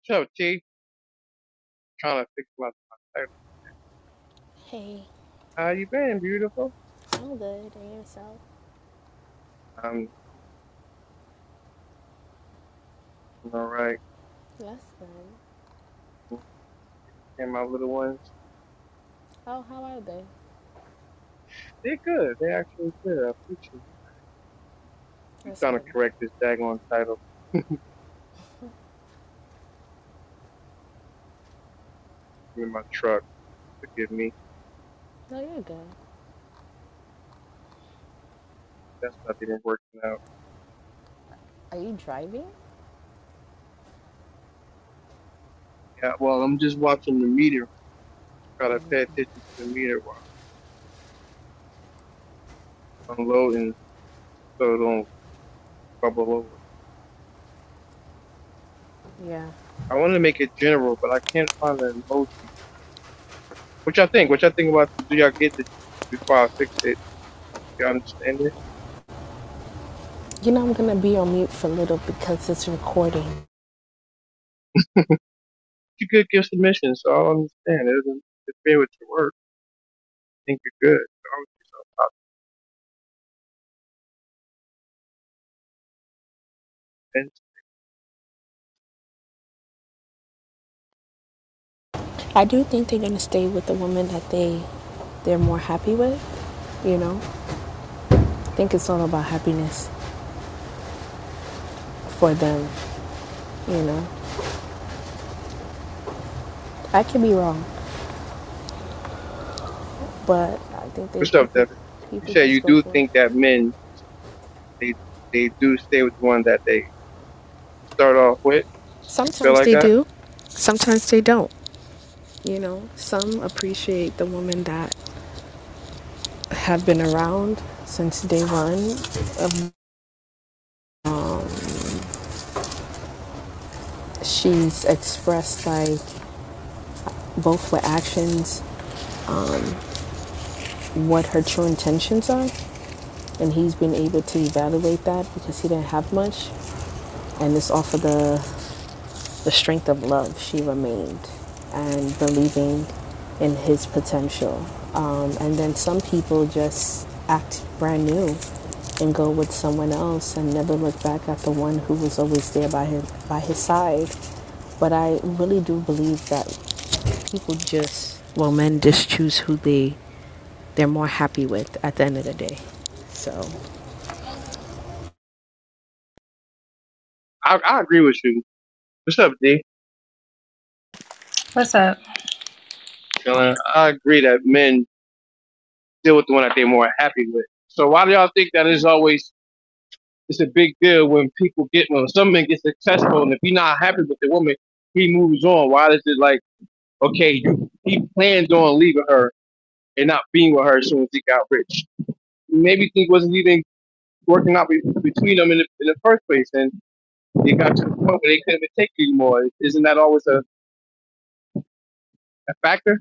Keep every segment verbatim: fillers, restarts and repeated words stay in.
What's up, T? Trying to fix my my title. Hey, How you been, beautiful? I'm good. And yourself? I'm all right. That's good. And my little ones, Oh, how are they? they're good. They're actually good. I appreciate it. You That's trying to good. correct this daggone title. In my truck. Forgive me. No, you're good. That's not even working out. Are you driving? Yeah, well, I'm just watching the meter. Gotta pay attention to the meter while I'm unloading so it don't bubble over. Yeah. I want to make it general, but I can't find the emoji. What y'all think? What y'all think about? Do y'all get it before I fix it? You understand it? You know, I'm gonna be on mute for a little because it's recording. You could give submissions, so I understand. It doesn't interfere with your work. I think you're good. So, and I do think they're gonna stay with the woman that they they're more happy with. You know, I think it's all about happiness for them. You know, I could be wrong, but I think they what's up, people Devin? You people said just you go do for it. think that men they they do stay with the one that they start off with. You feel Sometimes like they that? do. Sometimes they don't. You know, some appreciate the woman that have been around since day one. Um, she's expressed like both with actions what her true intentions are, and he's been able to evaluate that because he didn't have much, and it's off of the the strength of love she remained and believing in his potential. Um, and then some people just act brand new and go with someone else and never look back at the one who was always there by his by his side. But I really do believe that people just well men just choose who they they're more happy with at the end of the day. So I I agree with you. What's up, D? What's up? Chilling. I agree that men deal with the one that they're more happy with. So why do y'all think that is always it's a big deal when people get when some men get successful and if you're not happy with the woman, he moves on. Why is it like okay, you he planned on leaving her and not being with her as soon as he got rich? Maybe things wasn't even working out be- between them in the, in the first place, and they got to the point where they couldn't even take it anymore. Isn't that always a, a factor?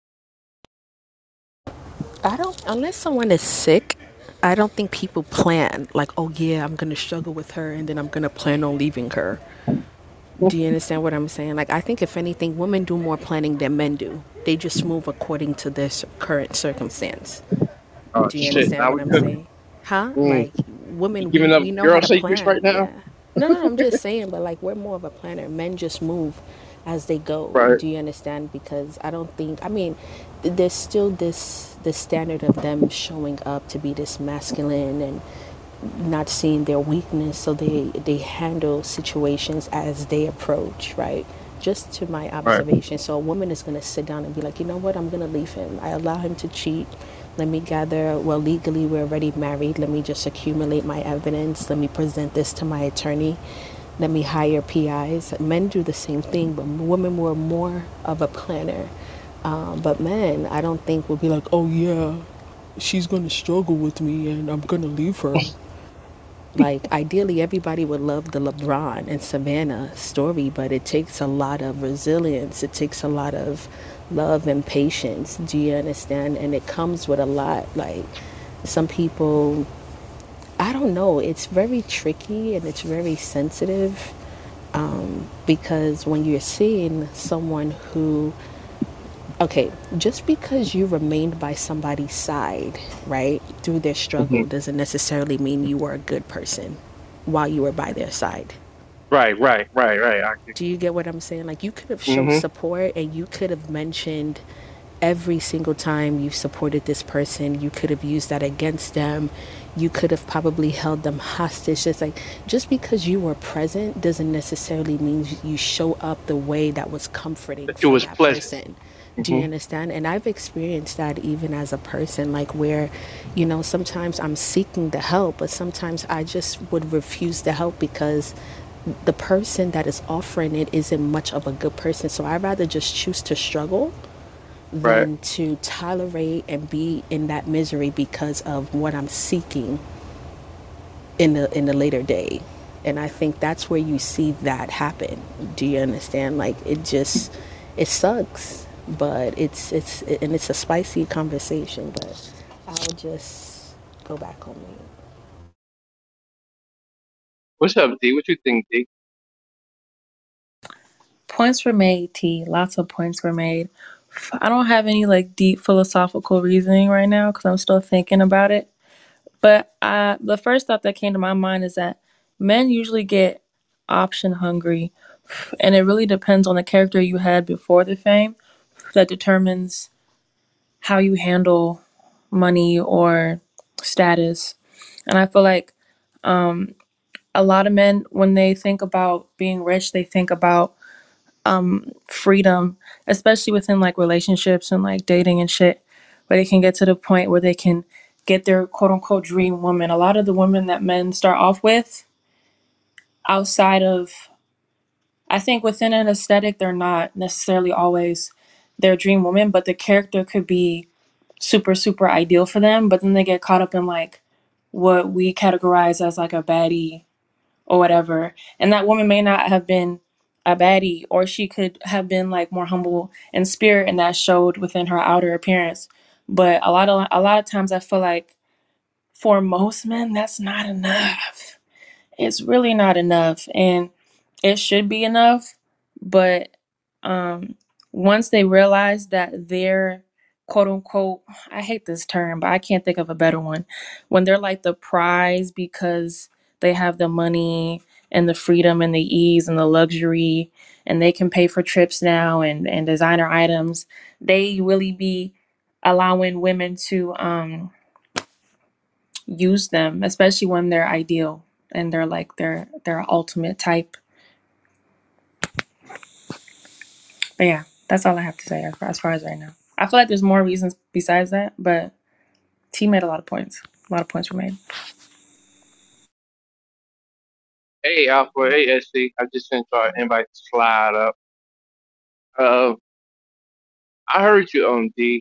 I don't, unless someone is sick, I don't think people plan, like, oh yeah, I'm gonna struggle with her and then I'm gonna plan on leaving her. Do you understand what I'm saying? Like, I think if anything, women do more planning than men do. They just move according to their current circumstance. Oh Do you shit! understand Now what we I'm cooking. saying? Huh? Mm. Like, You women, we, giving up we know how girl to secrets right plan. now? Yeah. No, no, no, I'm just saying, but like, we're more of a planner. Men just move as they go. Right. Do you understand? Because I don't think, I mean, th- there's still this, this standard of them showing up to be this masculine and not seeing their weakness, so they they handle situations as they approach, right? Just to my Right. observation. So a woman is going to sit down and be like, you know what, I'm going to leave him. I allow him to cheat. Let me gather, well, legally we're already married. Let me just accumulate my evidence. Let me present this to my attorney. Let me hire P Is. Men do the same thing, but women were more of a planner. Um, but men, I don't think will be like, oh yeah, she's gonna struggle with me and I'm gonna leave her. Like, ideally, everybody would love the LeBron and Savannah story, but it takes a lot of resilience. It takes a lot of love and patience. Do you understand? And it comes with a lot. Like, some people, I don't know, it's very tricky and it's very sensitive Because when you're seeing someone who, okay, just because you remained by somebody's side, right, through their Hmm. struggle doesn't necessarily mean you were a good person while you were by their side. Right, right, right, right. I get. Do you get what I'm saying? Like, you could have shown Hmm. support and you could have mentioned every single time you supported this person, you could have used that against them. You could have probably held them hostage. Just like, just because you were present doesn't necessarily mean you show up the way that was comforting It for was that pleasant. person. Do you Hmm. understand? And I've experienced that even as a person, like where, you know, sometimes I'm seeking the help, but sometimes I just would refuse the help because the person that is offering it isn't much of a good person. So I'd rather just choose to struggle Right. than to tolerate and be in that misery because of what I'm seeking in the in the later day. And I think that's where you see that happen. Do you understand? Like, it just, it sucks, but it's it's and it's a spicy conversation, but I'll just go back on mute. What's up, D? What you think, D? Points were made, T. Lots of points were made. I don't have any like deep philosophical reasoning right now because I'm still thinking about it. But uh, the first thought that came to my mind is that men usually get option hungry, and it really depends on the character you had before the fame that determines how you handle money or status. And I feel like a lot of men, when they think about being rich, they think about freedom, especially within like relationships and like dating and shit, where they can get to the point where they can get their quote unquote dream woman. A lot of the women that men start off with outside of, I think within an aesthetic, they're not necessarily always their dream woman, but the character could be super, super ideal for them. But then they get caught up in like what we categorize as like a baddie or whatever. And that woman may not have been a baddie, or she could have been like more humble in spirit, and that showed within her outer appearance. But a lot of a lot of times I feel like for most men that's not enough. It's really not enough. And it should be enough, but um once they realize that they're quote unquote, I hate this term but I can't think of a better one, when they're like the prize because they have the money and the freedom and the ease and the luxury, and they can pay for trips now and and designer items, they really be allowing women to um use them, especially when they're ideal and they're like their their ultimate type. But yeah, that's all I have to say as far, as far as right now. I feel like there's more reasons besides that, but T made a lot of points. A lot of points were made. Hey, Alpha. Hey, S C. I just sent you an invite to slide up. Uh, I heard you on D,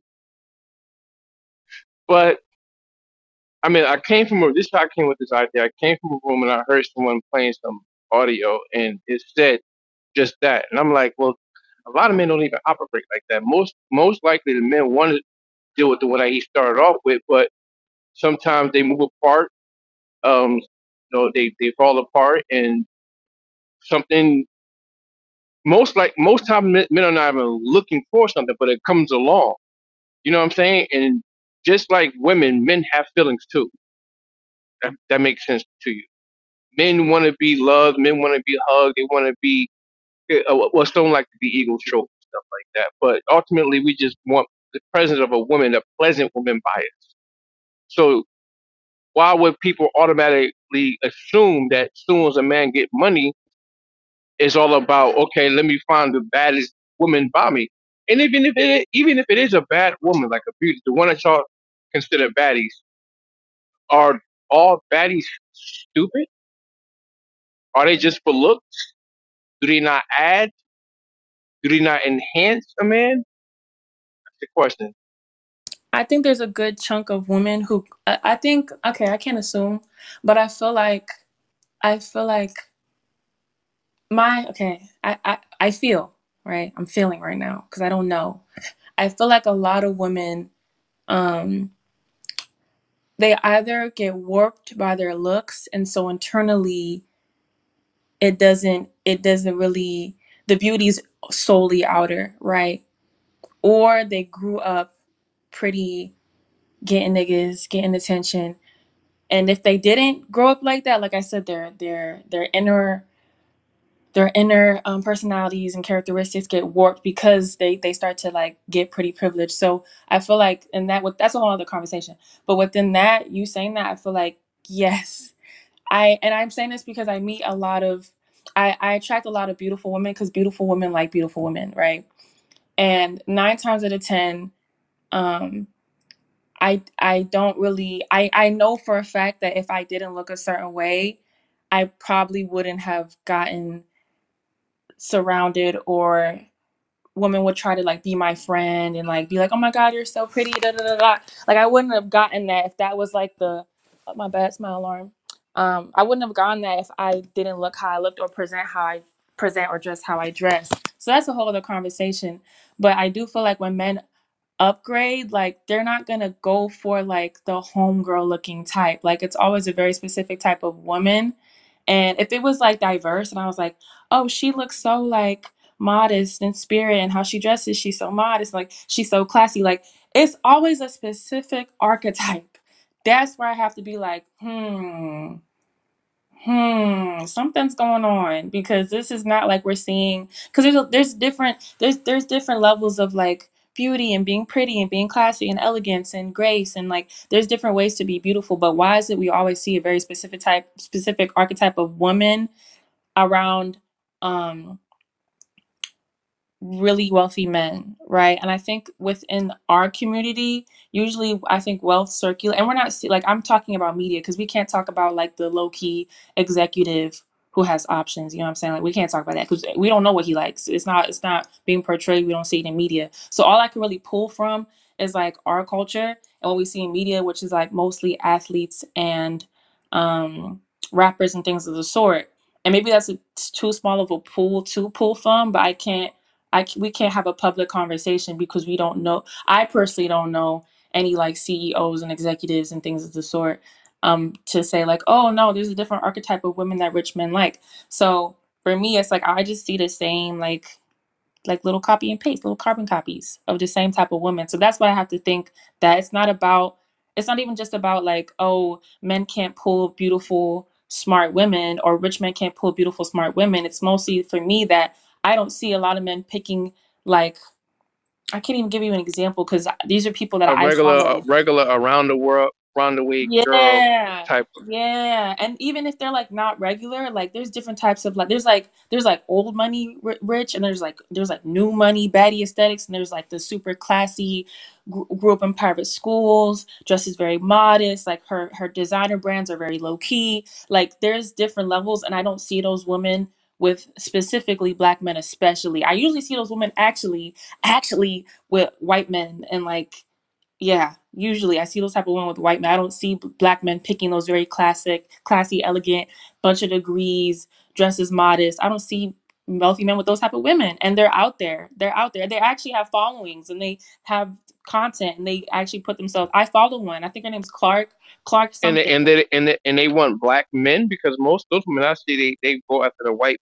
but I mean, I came from a, this is how I came with this idea. I came from a room and I heard someone playing some audio and it said just that. And I'm like, well, a lot of men don't even operate like that. Most most likely the men want to deal with the one that he started off with, but sometimes they move apart. Um, you know, they, they fall apart and something most like most times men men are not even looking for something, but it comes along. You know what I'm saying? And just like women, men have feelings too. That, that makes sense to you. Men want to be loved. Men want to be hugged. They want to be uh, well, some like to be eagle stroked and stuff like that. But ultimately, we just want the presence of a woman, a pleasant woman by us. So why would people automatically assume that as soon as a man get money, it's all about okay, let me find the baddest woman by me. And even if it even if it is a bad woman, like a beauty, the one that y'all consider baddies, are all baddies stupid? Are they just for looks? Do they not add? Do they not enhance a man? That's the question. I think there's a good chunk of women who I, I think okay, I can't assume, but I feel like I feel like my okay, I I, I feel right. I'm feeling right now because I don't know. I feel like a lot of women um they either get warped by their looks, and so internally it doesn't it doesn't really, the beauty's solely outer, right? Or they grew up pretty, getting niggas, getting attention. And if they didn't grow up like that, like I said, their their their inner their inner um, personalities and characteristics get warped because they they start to like get pretty privileged. So I feel like, and that that's a whole other conversation. But within that, you saying that, I feel like yes, I and I'm saying this because I meet a lot of, I I attract a lot of beautiful women because beautiful women like beautiful women, right? And nine times out of ten, um, I I don't really, I I know for a fact that if I didn't look a certain way, I probably wouldn't have gotten surrounded, or women would try to like be my friend and like be like, oh my god, you're so pretty, da da da da. Like I wouldn't have gotten that if that was like the, oh, my bad, it's my alarm. Um, I wouldn't have gotten that if I didn't look how I looked or present how I present or dress how I dress. So that's a whole other conversation. But I do feel like when men upgrade, like they're not gonna go for like the homegirl looking type. Like it's always a very specific type of woman. And if it was like diverse and I was like, oh, she looks so like modest in spirit and how she dresses, she's so modest, like she's so classy. Like it's always a specific archetype. That's where I have to be like, hmm, hmm, something's going on, because this is not like we're seeing, because there's a, there's different there's there's different levels of like beauty and being pretty and being classy and elegance and grace, and like there's different ways to be beautiful. But why is it we always see a very specific type specific archetype of woman around um really wealthy men, right? And I think within our community, usually I think wealth circulate, and we're not like, I'm talking about media because we can't talk about like the low key executive who has options. You know what I'm saying? Like we can't talk about that because we don't know what he likes. It's not it's not being portrayed. We don't see it in media. So all I can really pull from is like our culture and what we see in media, which is like mostly athletes and um, rappers and things of the sort. And maybe that's a, too small of a pool to pull from, but I can't I we can't have a public conversation because we don't know. I personally don't know any like C E Os and executives and things of the sort, um, to say like, oh no, there's a different archetype of women that rich men like. So for me, it's like I just see the same like like little copy and paste, little carbon copies of the same type of woman. So that's why I have to think that it's not about, it's not even just about like, oh, men can't pull beautiful, smart women, or rich men can't pull beautiful, smart women. It's mostly for me that I don't see a lot of men picking like, I can't even give you an example because these are people that A I regular, a follow. regular around the world, around the way girl Yeah. type. Yeah. And even if they're like not regular, like there's different types of like, there's like, there's like old money ri- rich, and there's like, there's like new money, baddie aesthetics. And there's like the super classy, gr- grew up in private schools, dresses very modest. Like her, her designer brands are very low key. Like there's different levels. And I don't see those women with specifically black men, especially. I usually see those women actually, actually with white men and like, yeah, usually I see those type of women with white men. I don't see b- black men picking those very classic, classy, elegant, bunch of degrees, dresses modest. I don't see wealthy men with those type of women, and they're out there. They're out there. They actually have followings and they have content, and they actually put themselves. I follow one. I think her name's Clark. Clark And they, something. and they and they, and they want black men because most of those women I see they they go after the white.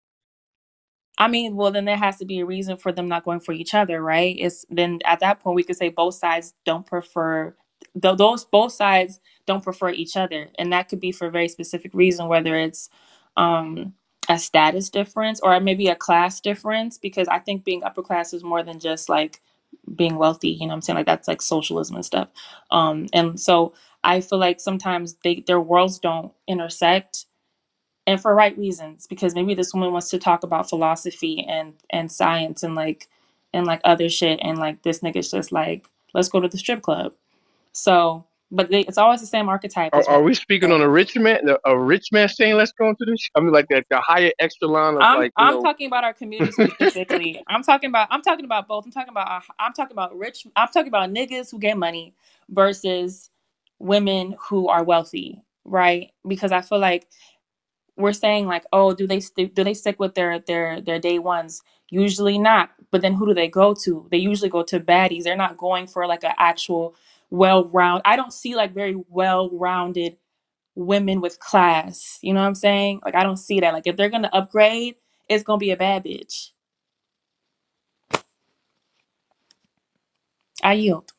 I mean, well, then there has to be a reason for them not going for each other, right? It's then at that point we could say both sides don't prefer th- those both sides don't prefer each other, and that could be for a very specific reason, whether it's um, a status difference or maybe a class difference. Because I think being upper class is more than just like being wealthy. You know what I'm saying? Like that's like socialism and stuff. Um, and so I feel like sometimes they their worlds don't intersect, and for right reasons, because maybe this woman wants to talk about philosophy and and science and like and like other shit, and like this nigga's just like, let's go to the strip club. So but they, it's always the same archetype Are, is what are we speaking on a rich man? The, a rich man saying let's go into this? I mean, like the, the higher echelon of i'm like you i'm know. talking about our community specifically. i'm talking about I'm talking about both. I'm talking about uh, I'm talking about rich, I'm talking about niggas who get money versus women who are wealthy, right? Because I feel like we're saying like, oh, do they st- do they stick with their their their day ones? Usually not. But then who do they go to? They usually go to baddies. They're not going for like an actual well round. I don't see like very well rounded women with class. You know what I'm saying? Like I don't see that. Like if they're gonna upgrade, it's gonna be a bad bitch. I yield.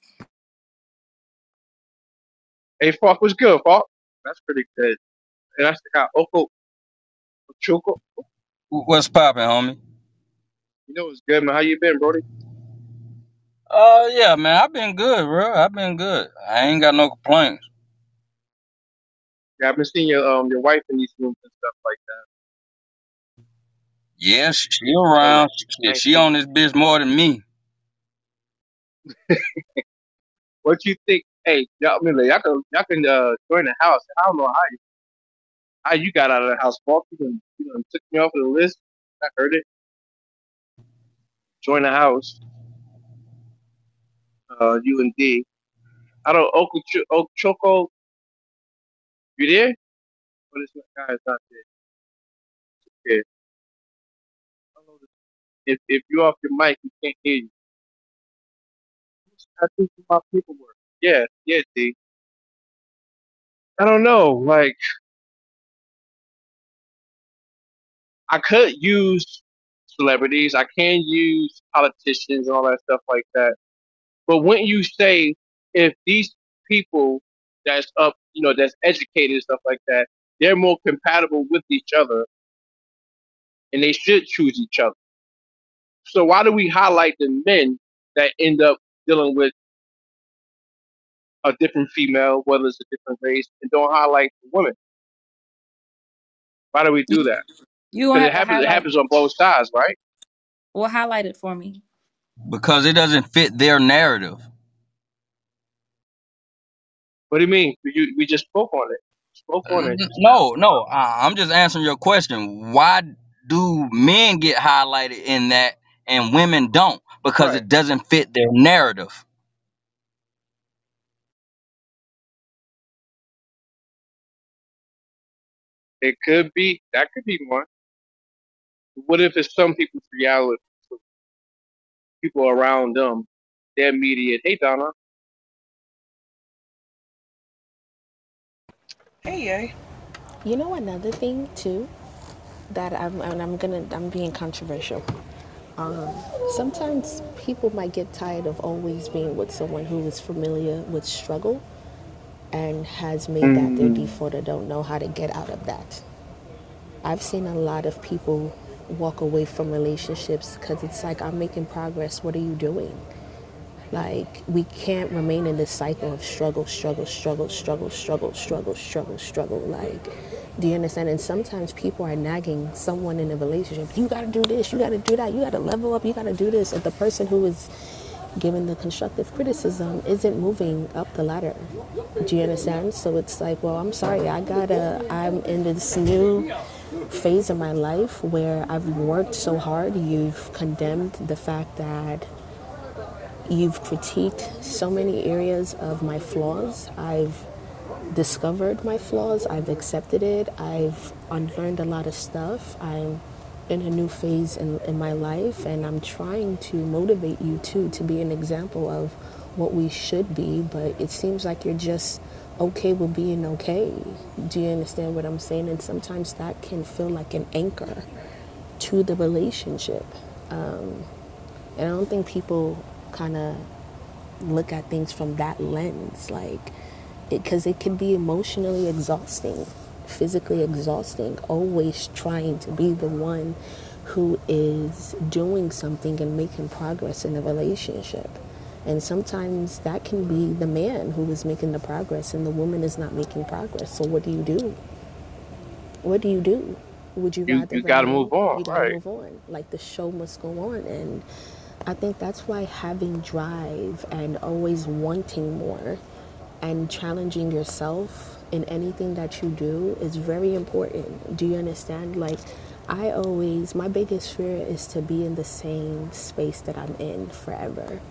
Hey, Falk, what's good, Falk? That's pretty good. And that's the guy, Oko Chuko. What's poppin', homie? You know what's good, man. How you been, Brody? Uh, yeah, man, I've been good, bro. I've been good. I ain't got no complaints. Yeah, I've been seeing your um your wife in these rooms and stuff like Yeah, she, she that. Oh, around. I She, ain't she seen. on this bitch more than me. What you think? Hey, y'all, I mean, like, y'all can y'all can uh, join the house. I don't know how you how you got out of the house, Falk. You done, you done took me off of the list. I heard it. Join the house. Uh, you and D. I don't. Oko Choco, you there? What is that guy? Is not there. Yeah. I don't know. If if you off your mic, we can't hear you. I think about paperwork. Yeah, yeah, D. I don't know. Like I could use celebrities. I can use politicians and all that stuff like that. But when you say if these people that's up, you know, that's educated and stuff like that, they're more compatible with each other and they should choose each other. So why do we highlight the men that end up dealing with a different female, whether it's a different race, and don't highlight the women? Why do we do You that? you gonna Because it have to happens. It highlight. happens on both sides, right? Well, highlight it for me. Because it doesn't fit their narrative. What do you mean? We, we just spoke on it. Spoke on N- it just now. No, no. I, I'm just answering your question. Why do men get highlighted in that and women don't? Because Right. it doesn't fit their narrative. It could be. That could be one. What if it's some people's reality? So people around them, their immediate. Hey, Donna. Hey, yay. You know another thing too that I'm and I'm gonna I'm being controversial. Um, Sometimes people might get tired of always being with someone who is familiar with struggle and has made that their Mm, default or don't know how to get out of that. I've seen a lot of people walk away from relationships because it's like, I'm making progress. What are you doing? Like, we can't remain in this cycle of struggle, struggle, struggle, struggle, struggle, struggle, struggle, struggle. Like, do you understand? And sometimes people are nagging someone in a relationship. You got to do this. You got to do that. You got to level up. You got to do this. And the person who is giving the constructive criticism isn't moving up the ladder. Do you understand? So it's like, well, I'm sorry. I gotta. I'm in this new phase of my life where I've worked so hard. You've condemned the fact that you've critiqued so many areas of my flaws. I've discovered my flaws. I've accepted it. I've unlearned a lot of stuff. I'm in a new phase in, in my life, and I'm trying to motivate you too to be an example of what we should be. But it seems like you're just okay with being okay. Do you understand what I'm saying? And sometimes that can feel like an anchor to the relationship. Um, and I don't think people kind of look at things from that lens, like, because it, it can be emotionally exhausting, physically exhausting, always trying to be the one who is doing something and making progress in a relationship. And sometimes that can be the man who is making the progress and the woman is not making progress. So what do you do? What do you do? Would you you rather you got to move remain? on, You got to right? move on. Like, the show must go on. And I think that's why having drive and always wanting more and challenging yourself in anything that you do is very important. Do you understand? Like, I always, my biggest fear is to be in the same space that I'm in forever,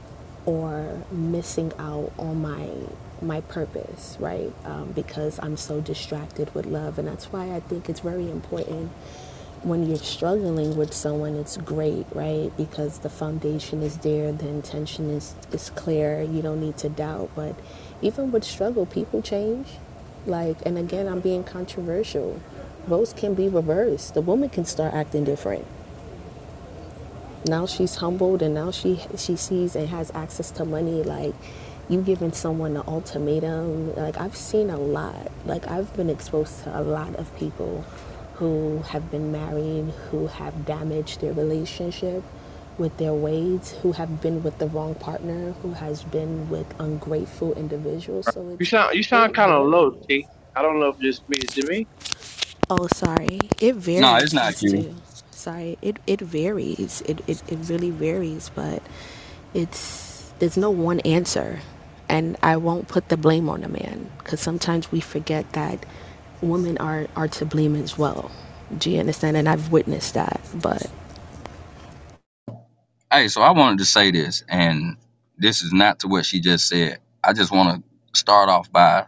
or missing out on my my purpose, right? Um, because I'm so distracted with love, and that's why I think it's very important when you're struggling with someone. It's great, right? Because the foundation is there, the intention is is clear. You don't need to doubt. But even with struggle, people change. Like, and again, I'm being controversial. Roles can be reversed. The woman can start acting different. Now she's humbled, and now she she sees and has access to money. Like, you giving someone an ultimatum. Like, I've seen a lot. Like, I've been exposed to a lot of people who have been married, who have damaged their relationship with their ways, who have been with the wrong partner, who has been with ungrateful individuals. So You it's sound you it sound kind of low, varies. T. I don't know if it's just me. Is it me? Oh, sorry. It No, it's varies not as you. to. Sorry. It it varies. It it, it really varies, but it's there's no one answer, and I won't put the blame on a man because sometimes we forget that women are are to blame as well. Do you understand? And I've witnessed that, but Hey, so I wanted to say this, and this is not to what she just said. I just want to start off by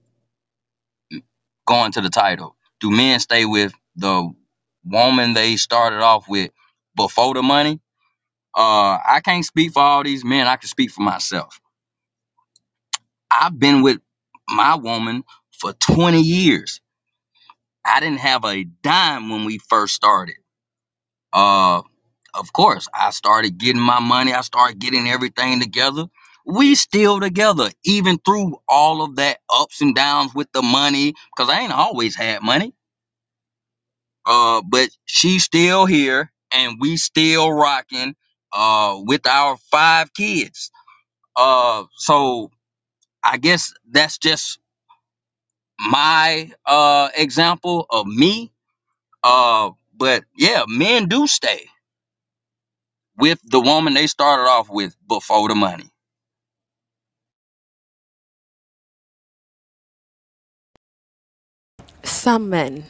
going to the title. Do men stay with the woman they started off with before the money? Uh, I can't speak for all these men. I can speak for myself. I've been with my woman for twenty years. I didn't have a dime when we first started. Uh, of course, I started getting my money. I started getting everything together. We still together, even through all of that ups and downs with the money, because I ain't always had money. Uh, but she's still here, and we still rocking. Uh, with our five kids. Uh, so I guess that's just my uh example of me. Uh, but yeah, men do stay with the woman they started off with before the money. some men.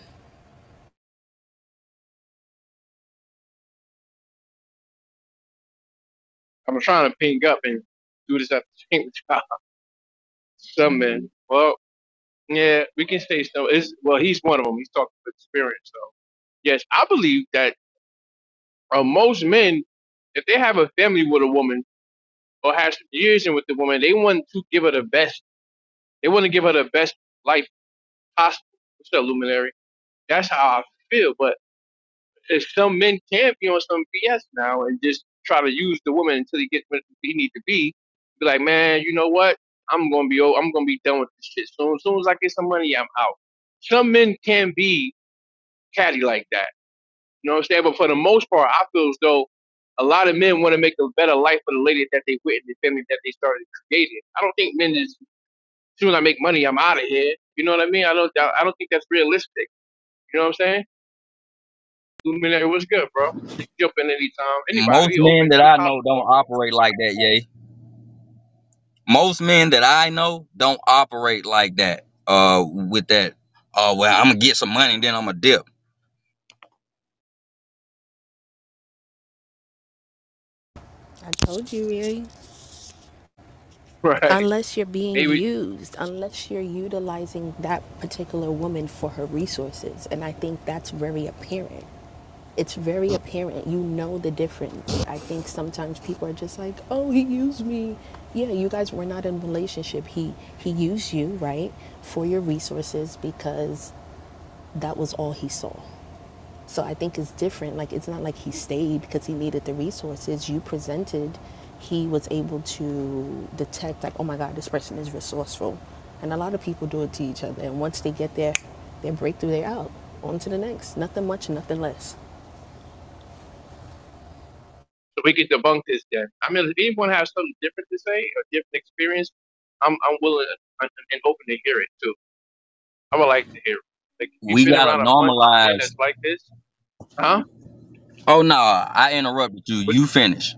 I'm trying to ping up and do this at the same time. Some men. Well, yeah, we can say so. Is well, he's one of them. He's talking from experience. So yes, I believe that uh, most men, if they have a family with a woman or has some years in with the woman, they want to give her the best. They want to give her the best life possible. What's up, Luminary? That's how I feel. But if some men can be on some B S now and just try to use the woman until he gets what he need to be, be like, man, you know what? I'm gonna be o- I'm gonna be done with this shit. So as soon as I get some money, I'm out. Some men can be catty like that. You know what I'm saying? But for the most part, I feel as though a lot of men want to make a better life for the lady that they with and the family that they started creating. I don't think men is as soon as I make money, I'm out of here. You know what I mean? I don't I don't think that's realistic. You know what I'm saying? Luminary, what's good, bro? You can jump in anytime. Anybody, Most we open men that to the I know don't popcorn. operate like that, yay. Most men that I know don't operate like that. Uh, with that, uh, well, I'm gonna get some money and then I'm gonna dip. I told you, really. Right? Unless you're being Maybe used, unless you're utilizing that particular woman for her resources. And I think that's very apparent. It's very apparent. You know the difference. I think sometimes people are just like, "Oh, he used me." Yeah, you guys were not in a relationship. He he used you, right, for your resources because that was all he saw. So I think it's different. Like, it's not like he stayed because he needed the resources. You presented, he was able to detect, like, oh my God, this person is resourceful. And a lot of people do it to each other. And once they get their, their breakthrough, they're out. On to the next. Nothing much, nothing less. so we can debunk this then. I mean, if anyone has something different to say or different experience, I'm I'm willing and and open to hear it too. I would like to hear it. Like if you've We been gotta around a bunch of men normalize. that's like this, huh? Oh no, I interrupted you. But You finish.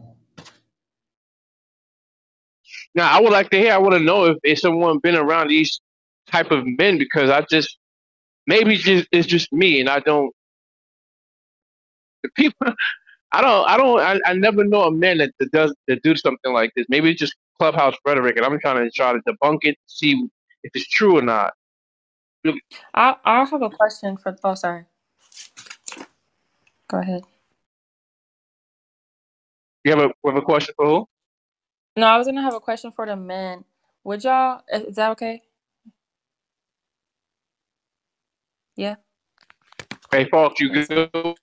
now I would like to hear. I want to know if, if someone been around these type of men because I just maybe it's just it's just me and I don't the people I don't I don't I, I never know a man that, that does that do something like this. Maybe it's just clubhouse rhetoric and I'm trying to try to debunk it, see if it's true or not. You I I have a question for. Oh, sorry. Go ahead. have a you have a question for who? No, I was gonna have a question for the men. Would y'all? Is that okay? Yeah. Hey, Fox, you That's it. good?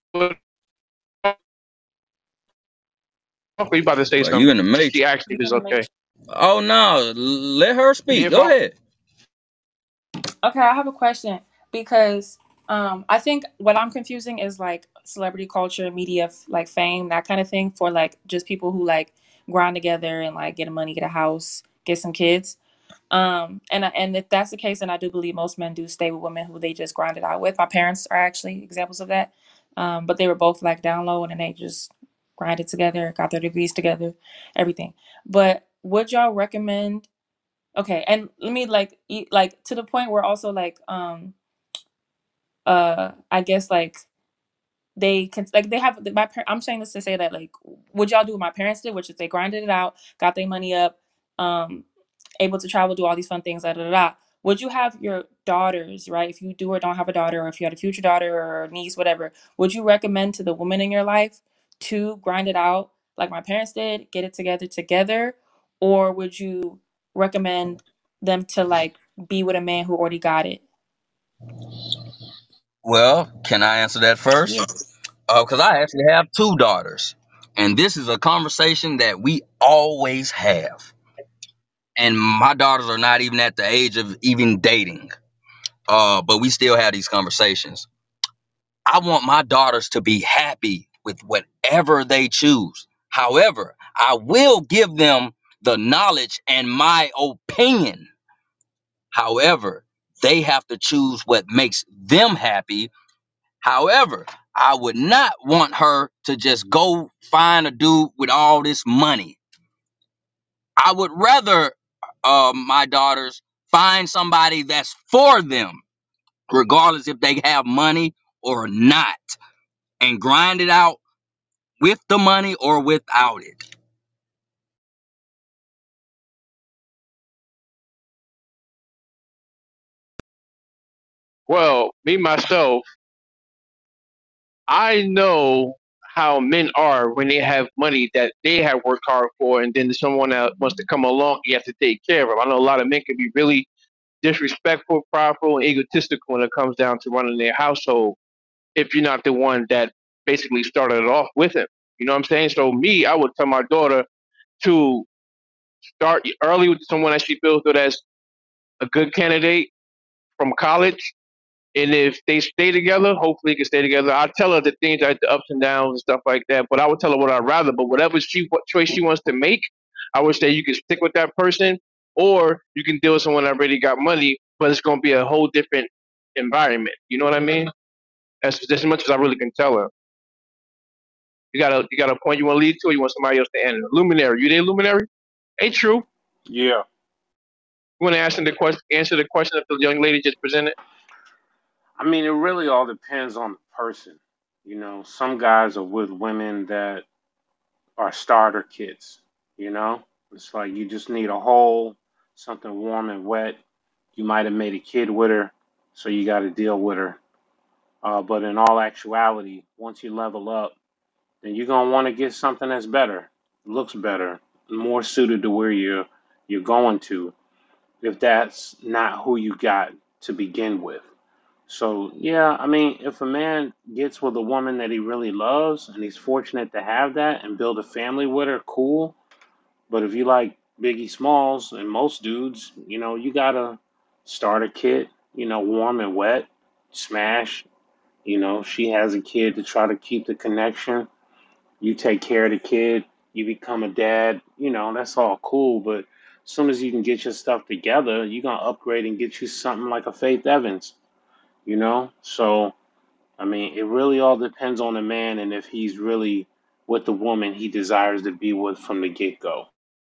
You about to say Well, you something? in the She matrix. asked if He's it's in the okay. matrix. Oh no, let her You speak. there, Go Fox? ahead. Okay, I have a question because um I think what I'm confusing is like celebrity culture, media, f- like fame, that kind of thing for like just people who like grind together and like get a money, get a house, get some kids. Um, and I- and if that's the case, then I do believe most men do stay with women who they just grind it out with. My parents are actually examples of that. Um, but they were both like down low and then they just grinded together, got their degrees together, everything. But would y'all recommend? Okay, and let me like eat like to the point where also like um uh I guess like they can like they have my par- I'm saying this to say that like what y'all do what my parents did, which is they grinded it out, got their money up, um, able to travel, do all these fun things, da da da. da. Would you have your daughters, right? If you do or don't have a daughter, or if you had a future daughter or niece, whatever, would you recommend to the woman in your life to grind it out like my parents did, get it together together, or would you recommend them to like be with a man who already got it? Well, can I answer that Yeah. first? Because I actually have two daughters, and this is a conversation that we always have. And my daughters are not even at the age of even dating, uh, but we still have these conversations. I want my daughters to be happy with whatever they choose. However, I will give them the knowledge and my opinion. However, they have to choose what makes them happy. However, I would not want her to just go find a dude with all this money. I would rather uh, my daughters find somebody that's for them, regardless if they have money or not, and grind it out with the money or without it. Well, me myself, I know how men are when they have money that they have worked hard for, and then someone that wants to come along, you have to take care of them. I know a lot of men can be really disrespectful, prideful, and egotistical when it comes down to running their household. If you're not the one that basically started it off with him, you know what I'm saying? So me, I would tell my daughter to start early with someone that she feels good as a good candidate from college. And if they stay together, hopefully they can stay together. I tell her the things like the ups and downs and stuff like that. But I would tell her what I'd rather. But whatever she what choice she wants to make, I would say you can stick with that person, or you can deal with someone that already got money, but it's gonna be a whole different environment. You know what I mean? That's just as much as I really can tell her. You got a you got a point you want to lead to, or you want somebody else to answer? Luminary, you there, Luminary? Ain't true. You Yeah. want to answer the question? Answer the question that the young lady just presented. I mean, it really all depends on the person. You know, some guys are with women that are starter kits. You know, it's like you just need a hole, something warm and wet. You might have made a kid with her, so you got to deal with her. Uh, but in all actuality, once you level up, then you're gonna want to get something that's better, looks better, more suited to where you're you're going to. If that's not who you got to begin with. So yeah, I mean, if a man gets with a woman that he really loves and he's fortunate to have that and build a family with her, cool. But if you like Biggie Smalls and most dudes, you know, you gotta start a kid, you know, warm and wet, smash. You know, she has a kid to try to keep the connection. You take care of the kid, you become a dad. You know, that's all cool. But as soon as you can get your stuff together, you're gonna upgrade and get you something like a Faith Evans. You know, so I mean, it really all depends on the man and if he's really with the woman he desires to be with from the get go.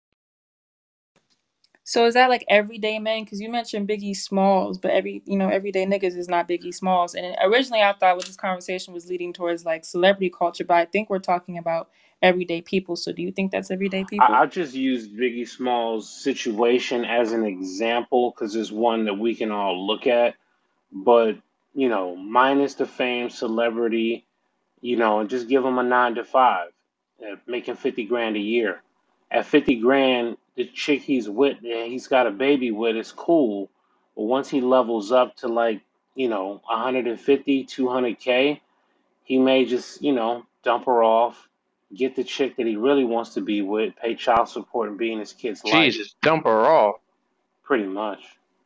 So is that like everyday men? Because you mentioned Biggie Smalls, but every you know everyday niggas is not Biggie Smalls. And originally I thought what this conversation was leading towards like celebrity culture, but I think we're talking about everyday people. So do you think that's everyday I, people? I just used Biggie Smalls' situation as an example because it's one that we can all look at. But, you know, minus the fame, celebrity, you know, and just give him a nine to five, uh, making fifty grand a year. At fifty grand, the chick he's with, and he's got a baby with, is cool. But once he levels up to like you know, one hundred fifty, two hundred K, he may just, you know, dump her off, get the chick that he really wants to be with, pay child support, and be in his kid's life, Jesus, dump her off. pretty much.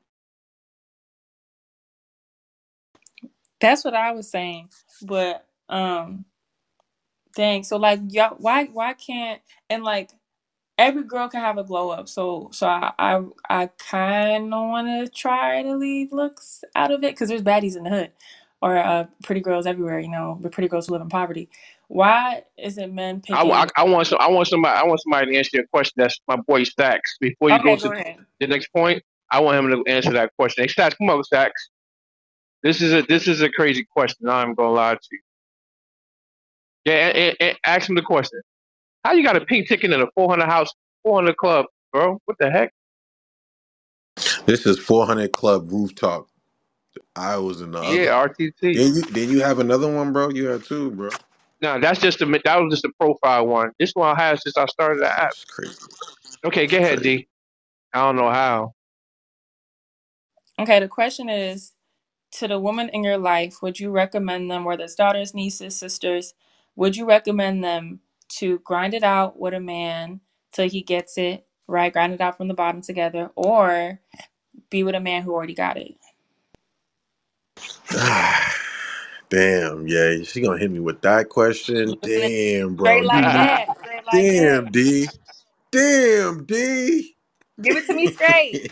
That's what I was saying. But um dang, so like y'all why why can't and like every girl can have a glow up. So so I I, I kind of want to try to leave looks out of it because there's baddies in the hood or uh, pretty girls everywhere. You know, but pretty girls who live in poverty. Why isn't men I, I, picking? I want some. I want somebody. I want somebody to answer your question. That's my boy Stacks. Before you go Okay, to go ahead. the next point, I want him to answer that question. Hey, Stacks, come on, Stacks. This is a this is a crazy question. I'm gonna lie to you. Yeah, and, and, and ask him the question. How you got a pink ticket in a four hundred house, four hundred club, bro? What the heck? This is four hundred Club Rooftop. I was in the Yeah, other. R T T. Then you then you have another one, bro. You had two, bro. No, that's just a that was just a profile one. This one I have since I started the app. It's crazy. Okay, go It's ahead, crazy. D. I don't know how. Okay, the question is to the woman in your life, would you recommend them, whether it's daughters, nieces, sisters, would you recommend them to grind it out with a man till he gets it, right? Grind it out from the bottom together, or be with a man who already got it? Damn, yeah. She gonna hit me with that question. Giving it Damn, bro. straight You like you that. Straight like that. damn D. Damn D. Give it to me straight.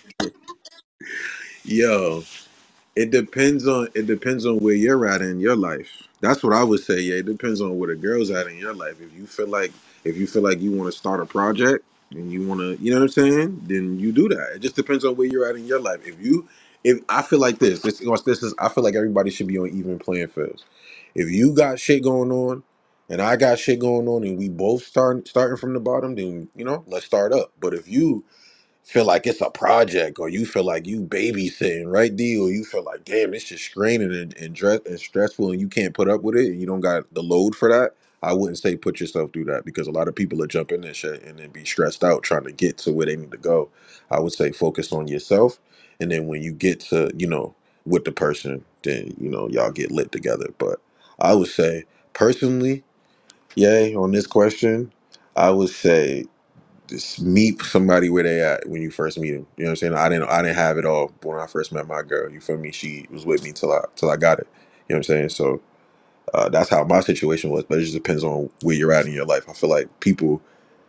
Yo. It depends on it depends on where you're at in your life. That's what I would say. Yeah, it depends on where the girl's at in your life. If you feel like if you feel like you want to start a project and you want to, you know what I'm saying, then you do that. It just depends on where you're at in your life. If you, if I feel like this, this, this is, I feel like everybody should be on even playing fields. If you got shit going on, and I got shit going on, and we both start starting from the bottom, then you know, let's start up. But if you feel like it's a project or you feel like you babysitting, right, D? Or you feel like, damn, it's just straining and, and, dress, and stressful and you can't put up with it and you don't got the load for that, I wouldn't say put yourself through that because a lot of people are jumping in shit and then be stressed out trying to get to where they need to go. I would say focus on yourself. And then when you get to, you know, with the person, then, you know, y'all get lit together. But I would say, personally, yay, on this question, I would say just meet somebody where they at when you first meet them. You know what I'm saying? I didn't I didn't have it all when I first met my girl. You feel me? She was with me till I till I got it. You know what I'm saying? So uh, that's how my situation was. But it just depends on where you're at in your life. I feel like people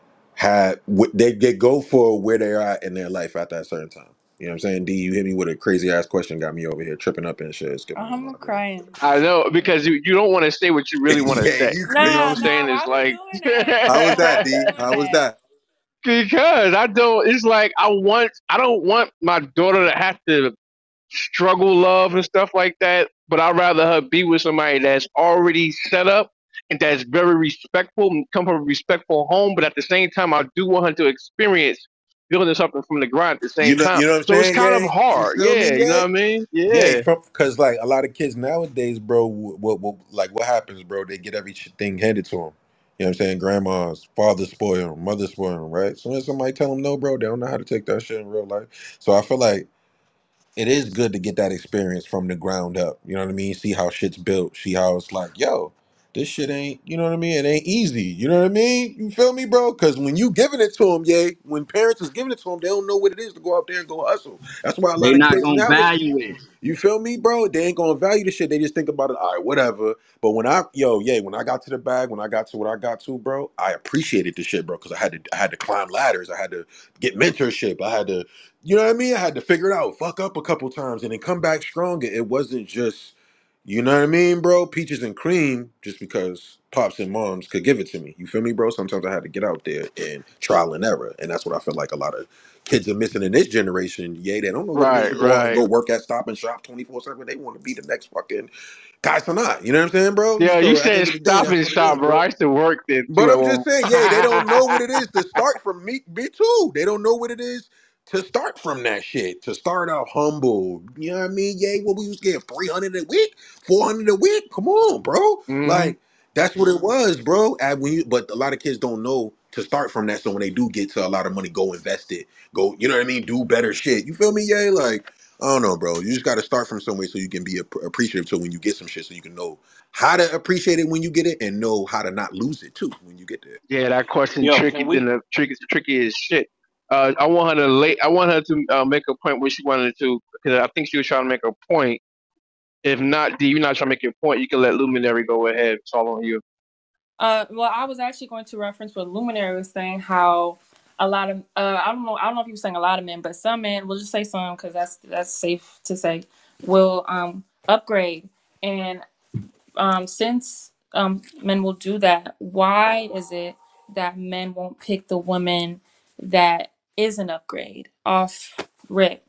had wh- they they go for where they're at in their life at that certain time. You know what I'm saying? D, you hit me with a crazy ass question, got me over here tripping up and shit, skipping my I'm mind, bro. crying. I know because you, you don't want to say what you really want to Yeah, say. you You know what Nah, I'm crazy. nah. saying? Why It's we like doing that? How was Why that, we D? doing How was that? that? because I don't. It's like I want. I don't want my daughter to have to struggle love and stuff like that. But I'd rather her be with somebody that's already set up and that's very respectful and come from a respectful home. But at the same time, I do want her to experience building something from the ground at the You same know, time. you know what I'm So it's saying? kind of Yay? You hard. feel me? Yeah, you know Yay? what I mean? Yeah, Yeah. from because like a lot of kids nowadays, bro, what, what like what happens, bro? They get everything handed to them. You know what I'm saying? Grandmas, father spoil them, mother spoil them, right? So when somebody tell them no, bro, they don't know how to take that shit in real life. So I feel like it is good to get that experience from the ground up. You know what I mean? See how shit's built. See how it's like, yo, this shit ain't, you know what I mean? It ain't easy. You know what I mean? You feel me, bro? Because when you giving it to them, yeah, when parents is giving it to them, they don't know what it is to go out there and go hustle. That's why a They lot of not kids gonna nowadays, value it. you feel me, bro? They ain't gonna value the shit. They just think about it. All right, whatever. But when I, yo, yeah, when I got to the bag, when I got to what I got to, bro, I appreciated the shit, bro, because I had to, I had to climb ladders. I had to get mentorship. I had to, you know what I mean? I had to figure it out, fuck up a couple times, and then come back stronger. It wasn't just, you know what I mean, bro? Peaches and cream, just because pops and moms could give it to me. You feel me, bro? Sometimes I had to get out there and trial and error, and that's what I feel like a lot of kids are missing in this generation. Yeah, they don't know what it is Right, to go out and right. go work at Stop and Shop twenty four seven. They want to be the next fucking Kai Sanat. You know what I'm saying, bro? Yeah, you So at the said end of the day, stop that's and what it is, shop, bro. bro. I used to work there But too at I'm one just saying, yeah, they don't know what it is to start from me, me too. They don't know what it is to start from that shit. To start out humble. You know what I mean? Yeah, what we used to get three hundred a week, four hundred a week. Come on, bro. hmm Like that's what it was, bro. And when you, but a lot of kids don't know to start from that. So when they do get to a lot of money, go invest it. Go, you know what I mean? Do better shit. You feel me? Yeah, like I don't know, bro. You just got to start from somewhere so you can be ap- appreciative to when you get some shit, so you can know how to appreciate it when you get it, and know how to not lose it too when you get there. Yeah, that question Yo, tricky can than we? the tricky tricky as shit. Uh, I want her to late. I want her to uh, make a point where she wanted to, because I think she was trying to make a point. If not, D, you're not trying to make your point. You can let Luminary go ahead. It's all on you. Uh, well, I was actually going to reference what Luminary was saying, how a lot of uh, I don't know, I don't know if he was saying a lot of men, but some men, we'll just say some because that's that's safe to say, will um upgrade, and um since um men will do that, why is it that men won't pick the woman that is an upgrade off rip?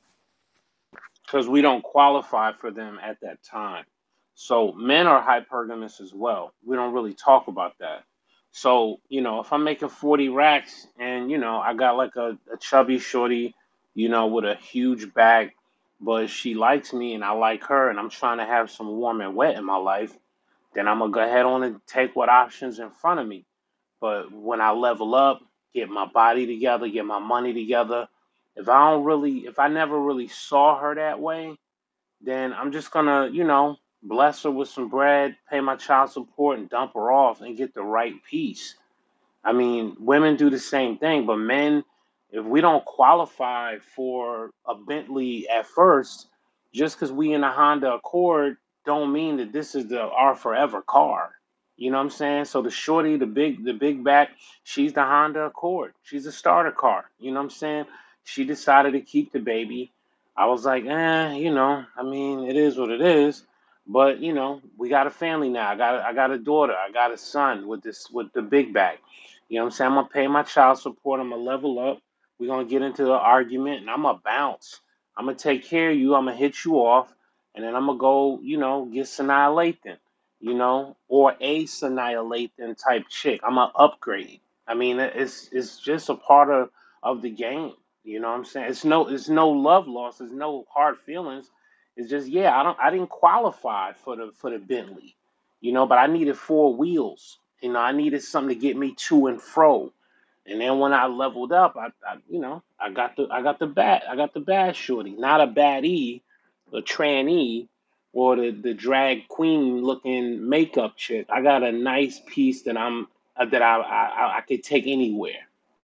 Because we don't qualify for them at that time. So men are hypergamous as well. We don't really talk about that. So, you know, if I'm making forty racks and, you know, I got like a, a chubby shorty, you know, with a huge back, but she likes me and I like her and I'm trying to have some warm and wet in my life, then I'm going to go ahead on and take what options in front of me. But when I level up, get my body together, get my money together, if I don't really, if I never really saw her that way, then I'm just gonna, you know, bless her with some bread, pay my child support, and dump her off and get the right piece. I mean, women do the same thing, but men, if we don't qualify for a Bentley at first, just because we in a Honda Accord, don't mean that this is the our forever car. You know what I'm saying? So the shorty, the big, the big back, she's the Honda Accord. She's a starter car. You know what I'm saying? She decided to keep the baby. I was like, eh, you know, I mean, it is what it is. But you know, we got a family now. I got, I got a daughter. I got a son with this, with the big back. You know what I'm saying? I'm gonna pay my child support. I'm gonna level up. We're gonna get into an argument, and I'm gonna bounce. I'm gonna take care of you. I'm gonna hit you off, and then I'm gonna go, you know, get Sanaa Lathan, you know, or a Sanaa Lathan type chick. I'm gonna upgrade. I mean, it's it's just a part of of the game. You know what I'm saying? It's no it's no love loss. There's no hard feelings. It's just yeah, I don't I didn't qualify for the for the Bentley, you know, but I needed four wheels. You know, I needed something to get me to and fro. And then when I leveled up, I, I you know, I got the I got the bad I got the bad shorty, not a baddie, a tranny, or the the drag queen looking makeup chick. I got a nice piece that I'm uh, that I I, I could take anywhere.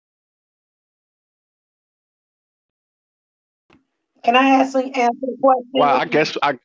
Can I actually answer the Well, I question? guess I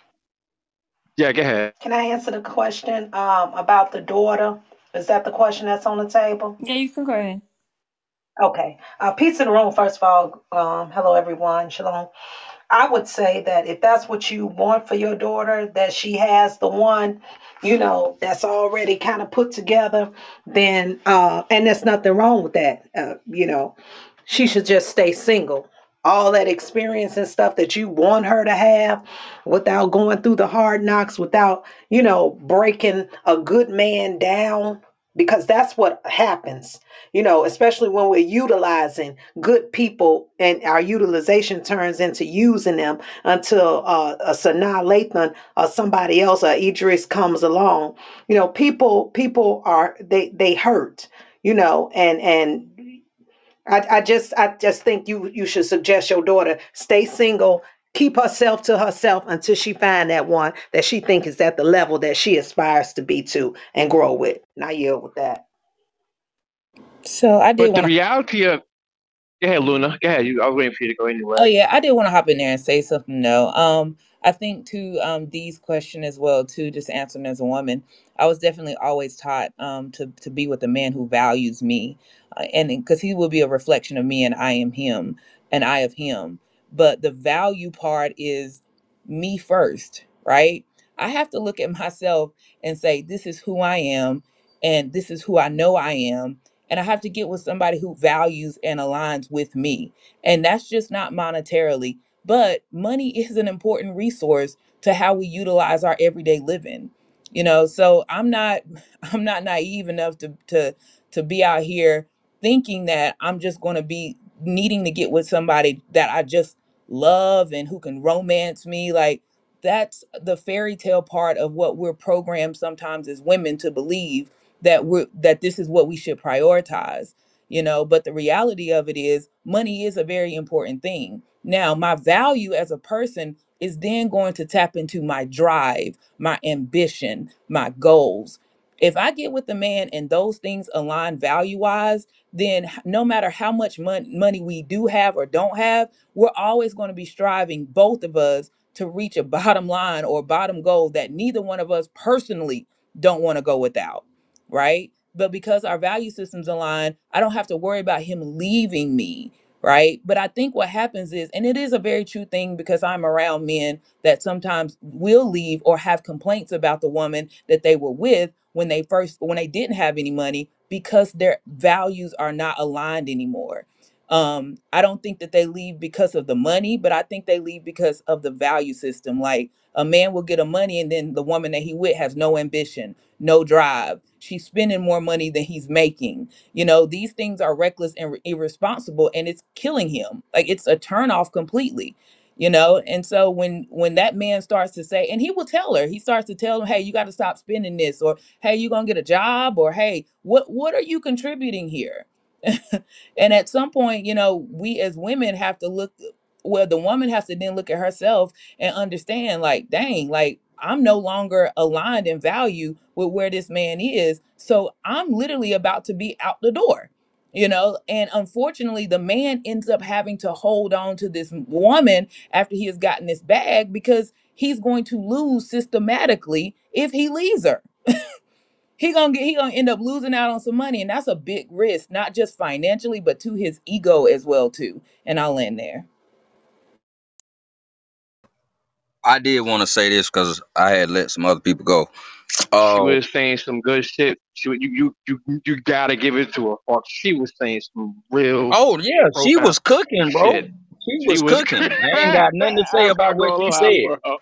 yeah. Go ahead. Can I answer the question um, about the daughter? Is that the question that's on the table? Yeah, you can go ahead. Okay. Uh, peace in the room, first of all. Um, hello, everyone. Shalom. I would say that if that's what you want for your daughter, that she has the one, you know, that's already kind of put together, then, uh, and there's nothing wrong with that. Uh, you know, she should just stay single. All that experience and stuff that you want her to have without going through the hard knocks, without, you know, breaking a good man down, because that's what happens, you know, especially when we're utilizing good people and our utilization turns into using them until uh, a Sanaa Lathan or somebody else or Idris comes along. You know, people people are they they hurt, you know, and and I, I just I just think you you should suggest your daughter stay single, keep herself to herself until she find that one that she think is at the level that she aspires to be to and grow with. And I yield with that. So I did But the want to. reality of go ahead, Luna. Go ahead. You, I was waiting for you to go Oh anyway. yeah, I did want to hop in there and say something though. Um, I think to um Dee's question as well too, just answering as a woman, I was definitely always taught um to to be with a man who values me, uh, and because he will be a reflection of me, and I am him, and I of him. But the value part is me first, right? I have to look at myself and say, this is who I am, and this is who I know I am, and I have to get with somebody who values and aligns with me, and that's just not monetarily, but money is an important resource to how we utilize our everyday living. You know, so I'm not I'm not naive enough to to to be out here thinking that I'm just going to be needing to get with somebody that I just love and who can romance me. Like, that's the fairy tale part of what we're programmed sometimes as women to believe, that we're that this is what we should prioritize. you know. But the reality of it is, money is a very important thing. Now, my value as a person is then going to tap into my drive, my ambition, my goals. If I get with the man and those things align value wise, then h- no matter how much mon- money we do have or don't have, we're always going to be striving, both of us, to reach a bottom line or bottom goal that neither one of us personally don't want to go without, right? But because our value systems align, I don't have to worry about him leaving me, right? But I think what happens is, and it is a very true thing because I'm around men that sometimes will leave or have complaints about the woman that they were with when they first when they didn't have any money because their values are not aligned anymore. um I don't think that they leave because of the money, but I think they leave because of the value system. Like, a man will get a money and then the woman that he with has no ambition, no drive, she's spending more money than he's making. You know, these things are reckless and irresponsible, and it's killing him. Like, it's a turn off completely, you know. And so when when that man starts to say, and he will tell her, he starts to tell him, hey, you got to stop spending this, or hey, you gonna get a job, or hey, what what are you contributing here? And at some point, you know, we as women have to look, well, the woman has to then look at herself and understand, like, dang, like, I'm no longer aligned in value with where this man is. So I'm literally about to be out the door, you know. And unfortunately, the man ends up having to hold on to this woman after he has gotten this bag, because he's going to lose systematically if he leaves her. He gonna get he gonna end up losing out on some money, and that's a big risk, not just financially, but to his ego as well too. And I'll end there. I did want to say this because I had let some other people go. She Uh, was saying some good shit. She, wa- you, you, you, you gotta give it to her. Fuck, she was saying some real oh yeah, she profound was cooking, bro. shit. She She was was. cooking. I ain't got nothing to say I'm about not what gonna she lie, said. bro.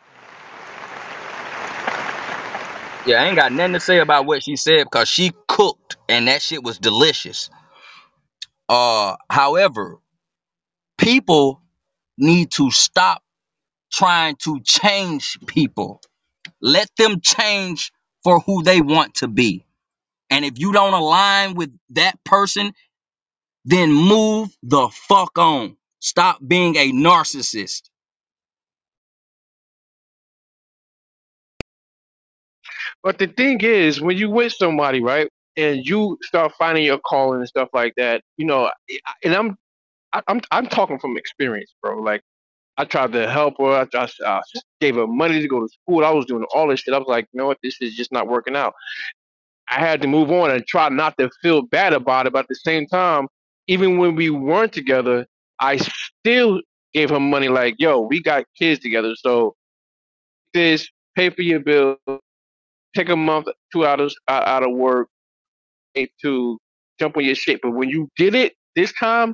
Yeah, I ain't got nothing to say about what she said because she cooked and that shit was delicious. Uh, however, people need to stop trying to change people. Let them change for who they want to be. And if you don't align with that person, then move the fuck on. Stop being a narcissist. But the thing is, when you with somebody, right, and you start finding your calling and stuff like that, you know, and I'm, I- I'm, I'm talking from experience, bro. Like, I tried to help her. I, I, I gave her money to go to school. I was doing all this shit. I was like, you know what, this is just not working out. I had to move on and try not to feel bad about it. But at the same time, even when we weren't together, I still gave her money. Like, yo, we got kids together, so this pay for your bill, take a month, two hours out, out of work to jump on your shit. But when you did it this time,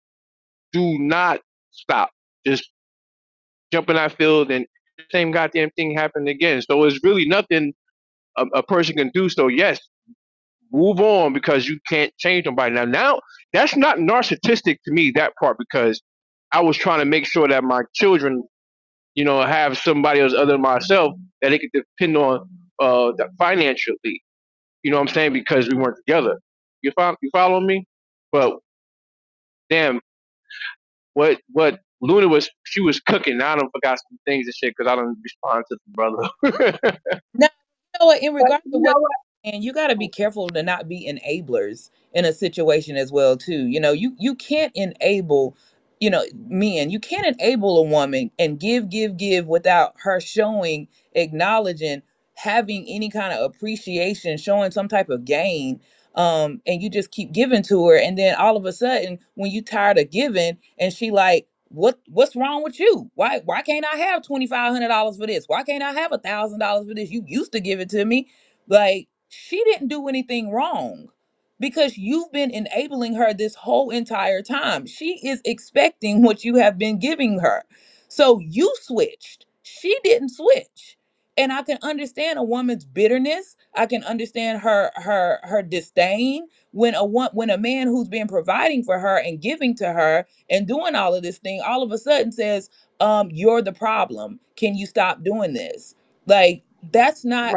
do not stop. Just jump in that field, and the same goddamn thing happened again. So it's really nothing a, a person can do. So yes, move on because you can't change nobody. Now, now that's not narcissistic to me, that part, because I was trying to make sure that my children, you know, have somebody else other than myself that they could depend on uh financially. You know what I'm saying? Because we weren't together. You follow, you follow me? But damn, what what Luna was, she was cooking. Now I don't forgot some things and shit because I don't respond to the brother. Now, you know what? In But regards to you what know what? you're saying, you got to be careful to not be enablers in a situation as well, too. You know, you you can't enable, you know, men. You can't enable a woman and give, give, give without her showing, acknowledging, having any kind of appreciation, showing some type of gain. Um, and you just keep giving to her, and then all of a sudden, when you tired of giving, and she like, what what's wrong with you? Why why can't I have twenty five hundred dollars for this? Why can't I have a thousand dollars for this? You used to give it to me. Like, she didn't do anything wrong because you've been enabling her this whole entire time. She is expecting what you have been giving her. So you switched. She didn't switch. And I can understand a woman's bitterness. I can understand her her her disdain when a one when a man who's been providing for her and giving to her and doing all of this thing all of a sudden says, um you're the problem, can you stop doing this? Like, that's not like, Right.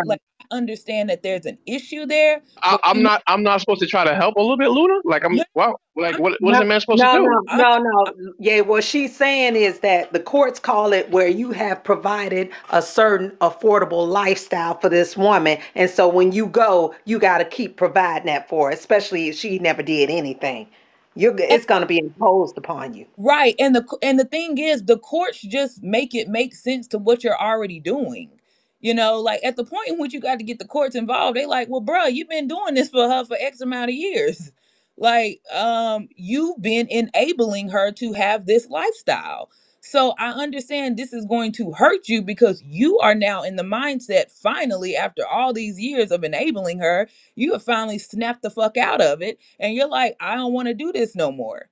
understand that there's an issue there, I, but I'm we not. I'm not supposed to try to help a little bit, Luna. Like I'm. no, Wow. Like I'm, what? What is No, a man supposed to no, do? no, I'm no, no. Yeah, what she's saying is that the courts call it where you have provided a certain affordable lifestyle for this woman. And so when you go, you got to keep providing that for her, especially if she never did anything. You're, it's going to be imposed upon you. right. And the and the thing is, the courts just make it make sense to what you're already doing. You know, like at the point in which you got to get the courts involved, they like, well, bruh, you've been doing this for her for X amount of years. Like, um, you've been enabling her to have this lifestyle. So I understand this is going to hurt you because you are now in the mindset, finally, after all these years of enabling her, you have finally snapped the fuck out of it. And you're like, I don't want to do this no more.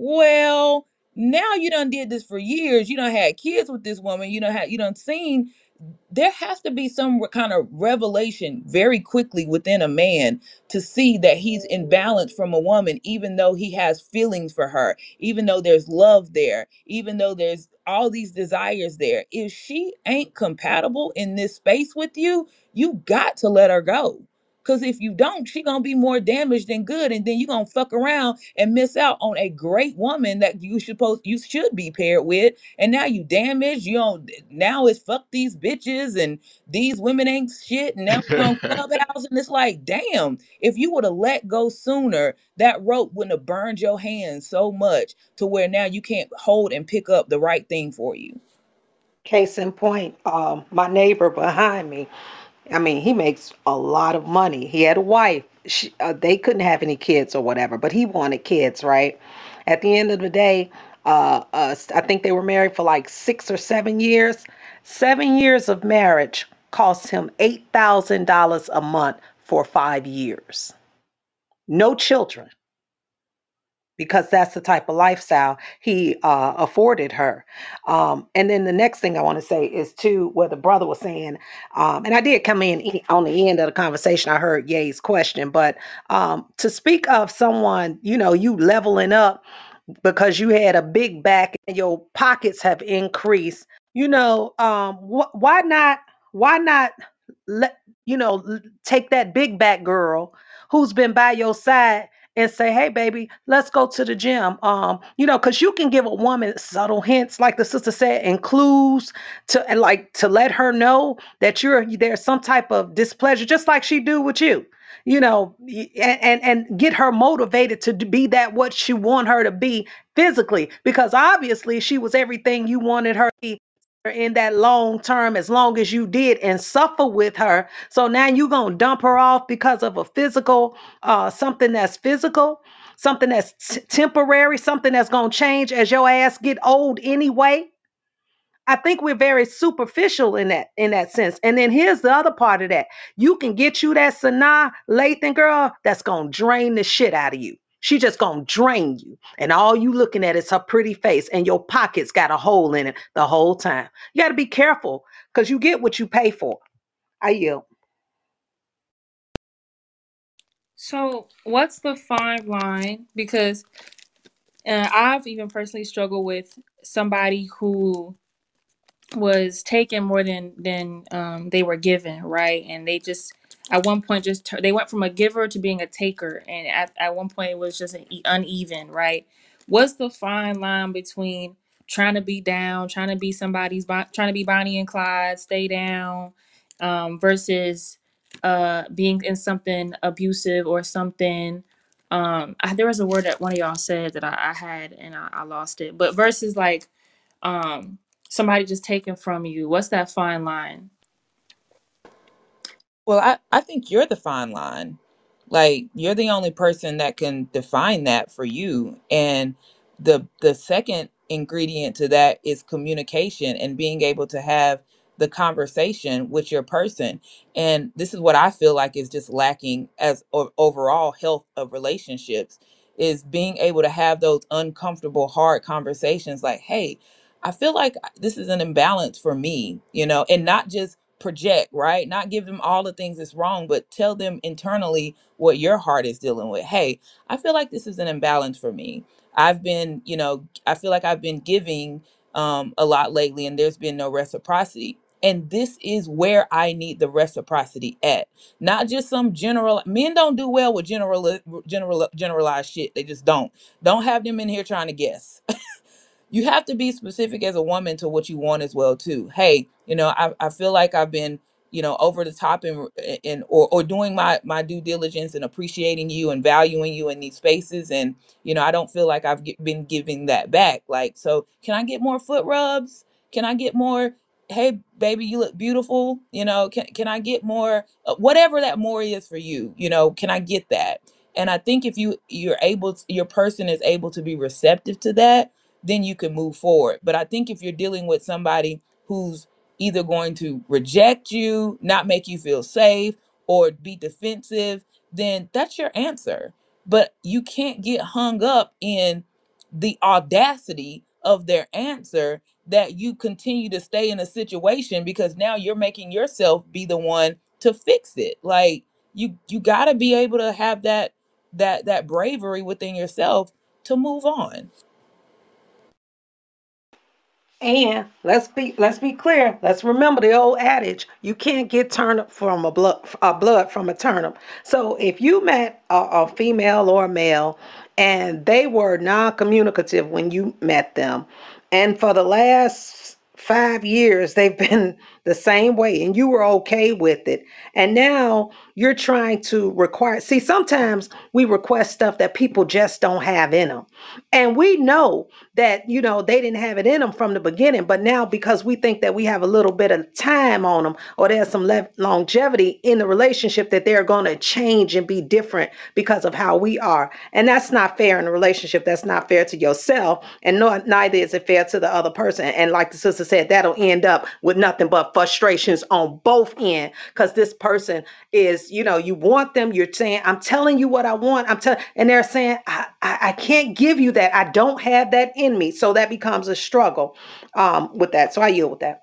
Well, now you done did this for years. You done had kids with this woman. You done had you done seen there has to be some kind of revelation very quickly within a man to see that he's imbalanced from a woman, even though he has feelings for her, even though there's love there, even though there's all these desires there. If she ain't compatible in this space with you, you got to let her go. Because if you don't, she gonna be more damaged than good, and then you gonna fuck around and miss out on a great woman that you supposed you should be paired with, and now you damaged. You don't. Now it's fuck these bitches and these women ain't shit. And now we on Clubhouse, and it's like, damn. If you would have let go sooner, that rope wouldn't have burned your hands so much to where now you can't hold and pick up the right thing for you. Case in point, um, my neighbor behind me, I mean, he makes a lot of money. He had a wife. She, uh, they couldn't have any kids or whatever, but he wanted kids, right? At the end of the day, uh, uh, I think they were married for like six or seven years. Seven years of marriage cost him eight thousand dollars a month for five years. No children, because that's the type of lifestyle he uh, afforded her. Um, and then the next thing I want to say is to where the brother was saying, um, and I did come in e- on the end of the conversation. I heard Ye's question, but um, to speak of someone, you know, you leveling up because you had a big back and your pockets have increased. You know, um, wh- why not? Why not let you know l- take that big back girl who's been by your side and say, "Hey, baby, let's go to the gym." Um, you know, because you can give a woman subtle hints, like the sister said, and clues to, and like to let her know that you're there's some type of displeasure, just like she do with you. You know, y- and and, and get her motivated to d- be that what you want her to be physically, because obviously she was everything you wanted her to be in that long term, as long as you did and suffer with her. So now you gonna dump her off because of a physical, uh something that's physical, something that's t- temporary, something that's gonna change as your ass get old anyway. I think we're very superficial in that in that sense. And then here's the other part of that. You can get you that Sanaa Lathan girl that's gonna drain the shit out of you. She just gonna drain you. And all you looking at is her pretty face, and your pockets got a hole in it the whole time. You gotta be careful because you get what you pay for. I yield. So, what's the fine line? Because uh, I've even personally struggled with somebody who was taken more than than um, they were given, right? And they just at one point just tur- they went from a giver to being a taker, and at, at one point it was just an e- uneven, right? What's the fine line between trying to be down, trying to be somebody's Bon- trying to be Bonnie and Clyde, stay down, um, versus uh, being in something abusive or something. Um, I, there was a word that one of y'all said that I, I had and I, I lost it, but versus like um somebody just taken from you, what's that fine line? Well, I, I think you're the fine line. Like you're the only person that can define that for you. And the the second ingredient to that is communication and being able to have the conversation with your person. And this is what I feel like is just lacking as o- overall health of relationships is being able to have those uncomfortable hard conversations like, "Hey, I feel like this is an imbalance for me," you know, and not just project, right? Not give them all the things that's wrong, but tell them internally what your heart is dealing with. Hey, I feel like this is an imbalance for me. I've been, you know, I feel like I've been giving um, a lot lately and there's been no reciprocity. And this is where I need the reciprocity at. Not just some general, men don't do well with general general generalized shit. They just don't. Don't have them in here trying to guess. You have to be specific as a woman to what you want as well too. Hey, you know, i, I feel like I've been, you know, over the top and and or, or doing my my due diligence and appreciating you and valuing you in these spaces, and you know, I don't feel like I've gi- been giving that back. Like, so can I get more foot rubs? Can I get more, hey baby, you look beautiful, you know, can, can I get more, uh, whatever that more is for you, you know, can I get that? And I think if you you're able to, your person is able to be receptive to that, then you can move forward. But I think if you're dealing with somebody who's either going to reject you, not make you feel safe, or be defensive, then that's your answer. But you can't get hung up in the audacity of their answer, that you continue to stay in a situation because now you're making yourself be the one to fix it. Like, you you got to be able to have that that that bravery within yourself to move on. And let's be let's be clear. Let's remember the old adage: you can't get turnip from a blood a blood from a turnip. So if you met a, a female or a male, and they were non-communicative when you met them, and for the last five years they've been the same way, and you were okay with it, and now you're trying to require. See, sometimes we request stuff that people just don't have in them, and we know that you know they didn't have it in them from the beginning, but now because we think that we have a little bit of time on them, or there's some le- longevity in the relationship, that they're going to change and be different because of how we are. And that's not fair in a relationship. That's not fair to yourself, and no, neither is it fair to the other person. And like the sister said, that'll end up with nothing but frustrations on both ends, because this person is, you know, you want them, you're saying, I'm telling you what I want, I'm telling, and they're saying, I, I, I can't give you that, I don't have that in me. So that becomes a struggle um, with that. So I yield with that.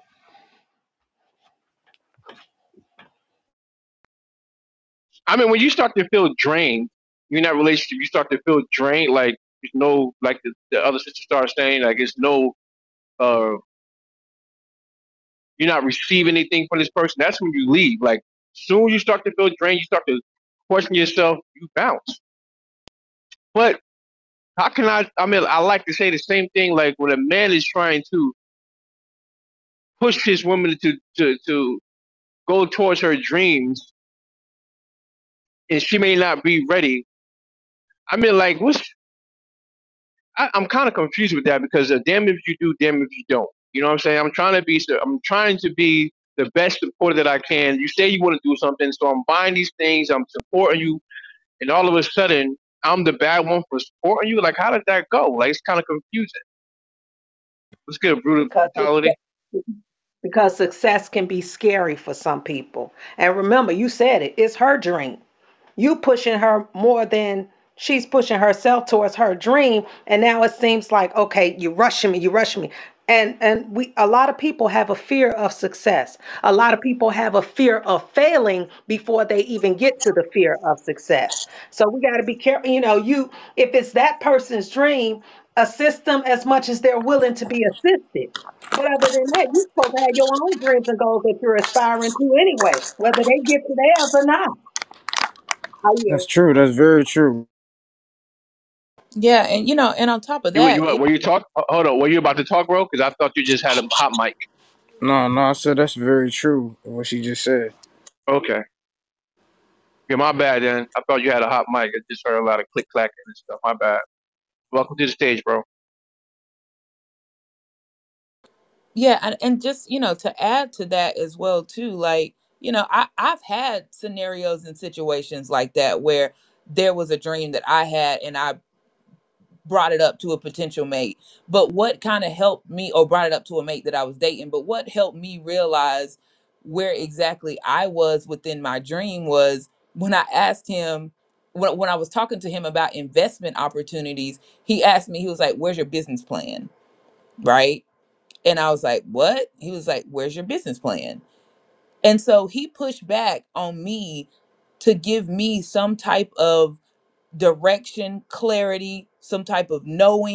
I mean, when you start to feel drained, you're in that relationship, you start to feel drained. Like there's no, like the, the other sister starts saying, like it's no, uh, you're not receiving anything from this person. That's when you leave. Like soon you start to feel drained, you start to question yourself, you bounce. But how can I? I mean, I like to say the same thing. Like when a man is trying to push his woman to to to go towards her dreams, and she may not be ready. I mean, like what's I, I'm kind of confused with that because uh, damn if you do, damn if you don't. You know what I'm saying? I'm trying to be, so I'm trying to be the best supporter that I can. You say you want to do something, so I'm buying these things, I'm supporting you, and all of a sudden I'm the bad one for supporting you. Like, how did that go? Like, it's kind of confusing. Let's get a Because brutality. because success can be scary for some people. And remember, you said it, it's her dream. You pushing her more than she's pushing herself towards her dream. And now it seems like, okay, you're rushing me, you're rushing me. And and we a lot of people have a fear of success. A lot of people have a fear of failing before they even get to the fear of success. So we got to be careful. You know, you if it's that person's dream, assist them as much as they're willing to be assisted. But other than that, you're supposed to have your own dreams and goals that you're aspiring to anyway, whether they get to theirs or not. I That's yield. true. That's very true. Yeah, and you know, and on top of You were that, you were, it, were you talk? Hold on, were you about to talk, bro? Because I thought you just had a hot mic. No, no, I said that's very true. What she just said. Okay. Yeah, my bad. Then I thought you had a hot mic. I just heard a lot of click clacking and stuff. My bad. Welcome to the stage, bro. yeah, and, and just, you know, to add to that as well too, like, you know, I I've had scenarios and situations like that where there was a dream that I had and I brought it up to a potential mate. But what kind of helped me, or brought it up to a mate that I was dating, but what helped me realize where exactly I was within my dream was when I asked him, when, when I was talking to him about investment opportunities, he asked me, he was like, where's your business plan? Right. And I was like, what? He was like, where's your business plan? And so he pushed back on me to give me some type of direction, clarity, some type of knowing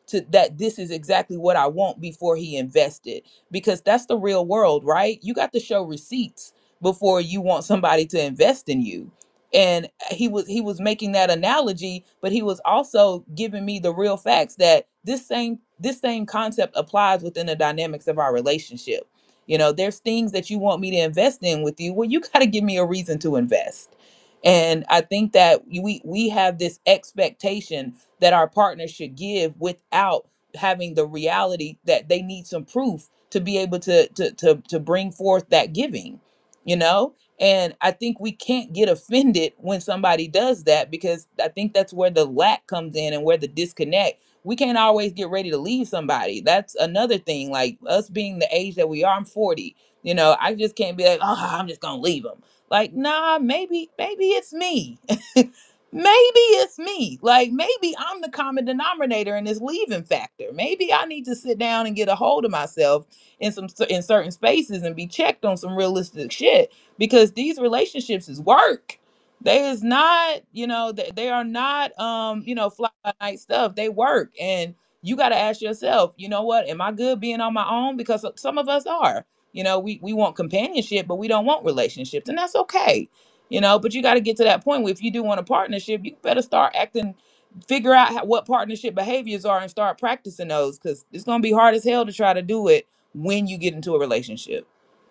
to that this is exactly what I want before he invested, because that's the real world, right? You got to show receipts before you want somebody to invest in you. And he was he was making that analogy, but he was also giving me the real facts that this same this same concept applies within the dynamics of our relationship. You know, there's things that you want me to invest in with you. Well, you got to give me a reason to invest. And I think that we we have this expectation that our partner should give without having the reality that they need some proof to be able to to to, to bring forth that giving, you know. And I think we can't get offended when somebody does that, because I think that's where the lack comes in and where the disconnect. We can't always get ready to leave somebody. That's another thing. Like us being the age that we are, I'm forty. You know, I just can't be like, oh, I'm just gonna leave them. Like, nah, maybe, maybe it's me. Maybe it's me. Like, maybe I'm the common denominator in this leaving factor. Maybe I need to sit down and get a hold of myself in some in certain spaces and be checked on some realistic shit, because these relationships is work. They is not, you know, they, they are not um, you know, fly by night stuff. They work. And you got to ask yourself, you know what? Am I good being on my own? Because some of us are. You know, we we want companionship, but we don't want relationships, and that's okay. You know, but you got to get to that point where if you do want a partnership, you better start acting, figure out how, what partnership behaviors are and start practicing those, because it's going to be hard as hell to try to do it when you get into a relationship.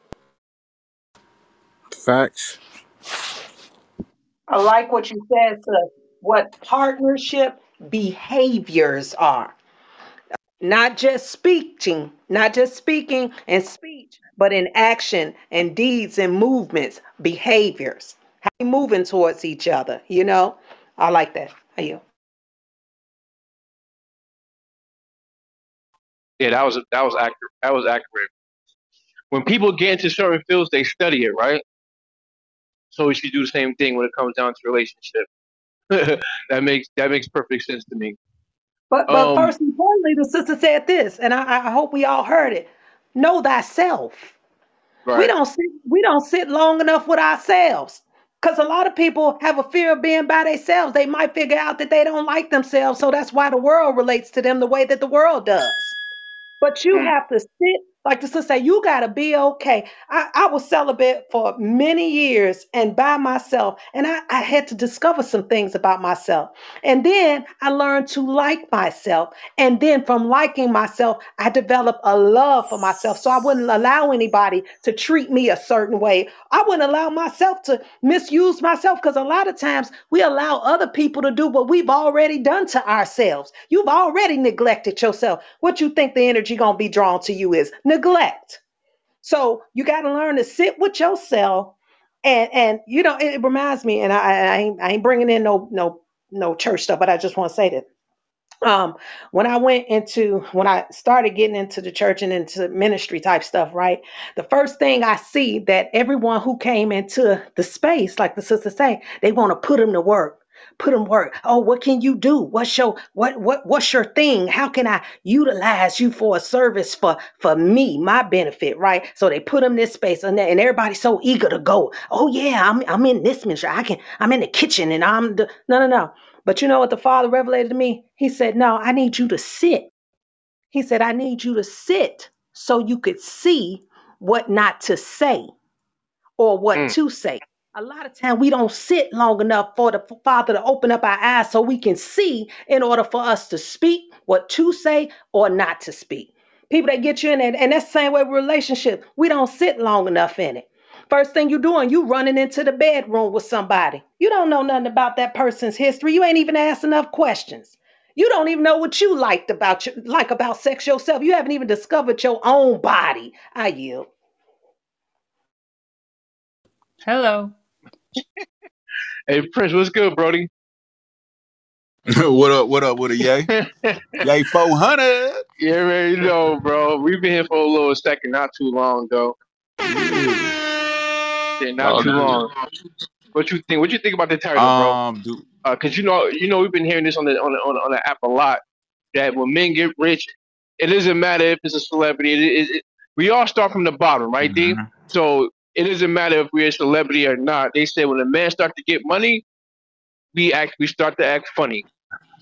Facts. I like what you said to what partnership behaviors are. Not just speaking, not just speaking and speech, but in action and deeds and movements, behaviors. How you moving towards each other, you know? I like that. How you? Yeah, that was that was accurate. That was accurate. When people get into certain fields, they study it, right? So we should do the same thing when it comes down to relationship. that makes that makes perfect sense to me. But but Um, first and importantly, the sister said this, and I, I hope we all heard it. Know thyself. We right. don't sit we don't sit long enough with ourselves. Because a lot of people have a fear of being by themselves. They might figure out that they don't like themselves. So that's why the world relates to them the way that the world does. But you Mm, have to sit, like the sister said, you got to be okay. I, I was celibate for many years and by myself, and I, I had to discover some things about myself. And then I learned to like myself. And then from liking myself, I developed a love for myself. So I wouldn't allow anybody to treat me a certain way. I wouldn't allow myself to misuse myself, because a lot of times we allow other people to do what we've already done to ourselves. You've already neglected yourself. What you think the energy gonna be drawn to you is neglect. So you got to learn to sit with yourself, and and you know it, it reminds me, and I, I ain't I ain't bringing in no no no church stuff, but I just want to say this. Um, when I went into when I started getting into the church and into ministry type stuff, right? The first thing I see that everyone who came into the space, like the sister say, they want to put them to work. Put them work. Oh, what can you do? What's your what what what's your thing? How can I utilize you for a service for for me, my benefit, right? So they put them in this space, and, and everybody's so eager to go. Oh yeah, I'm I'm in this ministry. I can I'm in the kitchen, and I'm the no no no. But you know what the Father revelated to me? He said, no, I need you to sit. He said, I need you to sit so you could see what not to say or what mm. to say. A lot of time we don't sit long enough for the Father to open up our eyes so we can see in order for us to speak, what to say or not to speak. People that get you in it, and that's the same way with relationship. We don't sit long enough in it. First thing you doing, you running into the bedroom with somebody. You don't know nothing about that person's history. You ain't even asked enough questions. You don't even know what you liked about your, like about sex yourself. You haven't even discovered your own body. I yield. Hello. Hey Prince, what's good, Brody? What up? What up with a yay? Yay four hundred. Yeah, man, you know, bro. We've been here for a little second, not too long though. Yeah. Yeah, not Oh, too good. long. What you think? What you think about the title, bro? Um, do Uh, cause you know, you know, we've been hearing this on the on the on the, on the app a lot. That when men get rich, it doesn't matter if it's a celebrity. It, it, it, we all start from the bottom, right, D? mhm. So it doesn't matter if we're a celebrity or not. They say when a man starts to get money, we act, we start to act funny.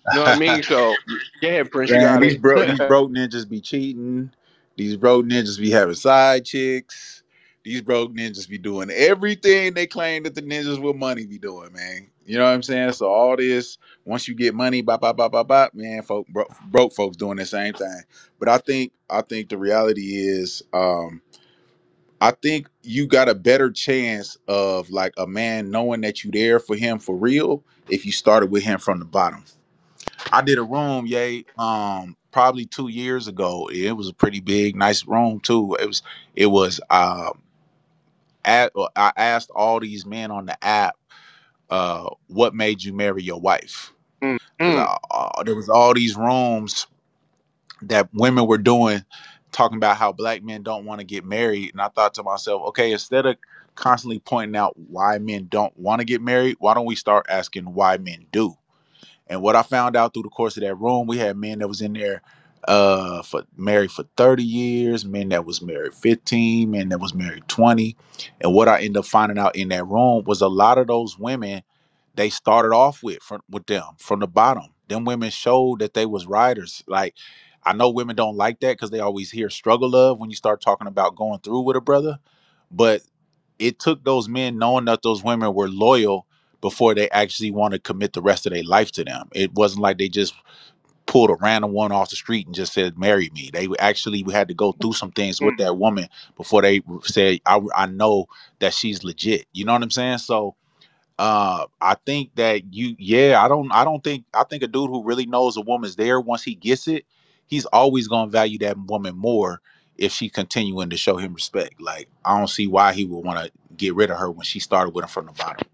You know what I mean? So go ahead, Prince. You Man, got these it. bro these broke ninjas be cheating. These broke ninjas be having side chicks. These broke ninjas be doing everything they claim that the ninjas with money be doing, man. You know what I'm saying? So all this, once you get money, bop, bop, bop, bop, bop, man, folk, bro, broke folks doing the same thing. But I think I think the reality is, um, I think you got a better chance of like a man knowing that you there for him for real if you started with him from the bottom. I did a room, yay, um, probably two years ago. It was a pretty big, nice room too. It was, it was. Um, at, I asked all these men on the app, uh, what made you marry your wife? mm, Because mm. uh, there was all these rooms that women were doing, talking about how black men don't want to get married, and I thought to myself, okay, instead of constantly pointing out why men don't want to get married, why don't we start asking why men do? And what I found out through the course of that room, we had men that was in there uh for married for thirty years, men that was married fifteen, men that was married twenty. And what I ended up finding out in that room was a lot of those women they started off with from with them from the bottom. Them women showed that they was riders. Like I know women don't like that because they always hear struggle love when you start talking about going through with a brother. But it took those men knowing that those women were loyal before they actually want to commit the rest of their life to them. It wasn't like they just pulled a random one off the street and just said, marry me. They actually had to go through some things with that woman before they said, I, I know that she's legit. You know what I'm saying? So uh, I think that you, yeah, I don't, I don't think, I think a dude who really knows a woman's there once he gets it, he's always going to value that woman more if she continuing to show him respect. Like, I don't see why he would want to get rid of her when she started with him from the bottom.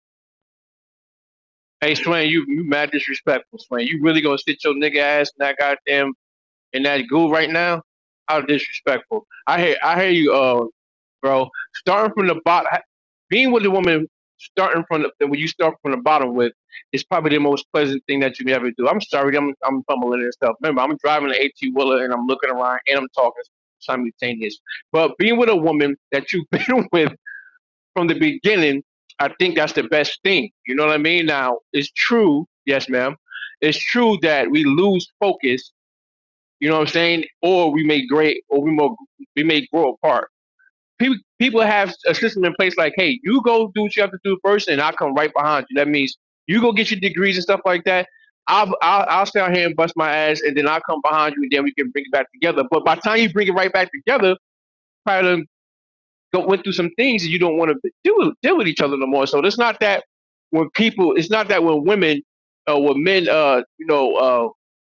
Hey, Swain, you you mad disrespectful, Swain. You really gonna sit your nigga ass in that goddamn in that goo right now? How disrespectful. I hear I hear you, uh, bro. Starting from the bottom, being with a woman, starting from the when you start from the bottom with, is probably the most pleasant thing that you can ever do. I'm sorry, I'm I'm fumbling and stuff. Remember, I'm driving an eighteen wheeler and I'm looking around and I'm talking simultaneous. But being with a woman that you've been with from the beginning, I think that's the best thing. You know what I mean? Now, it's true, yes, ma'am. It's true that we lose focus. You know what I'm saying? Or we may great, or we more we may grow apart. People people have a system in place like, hey, you go do what you have to do first, and I come right behind you. That means you go get your degrees and stuff like that. I'll I'll, I'll stay out here and bust my ass, and then I'll come behind you, and then we can bring it back together. But by the time you bring it right back together, probably go went through some things and you don't want to deal with, deal with each other no more. So it's not that when people, it's not that when women, uh, when men, uh, you know, uh,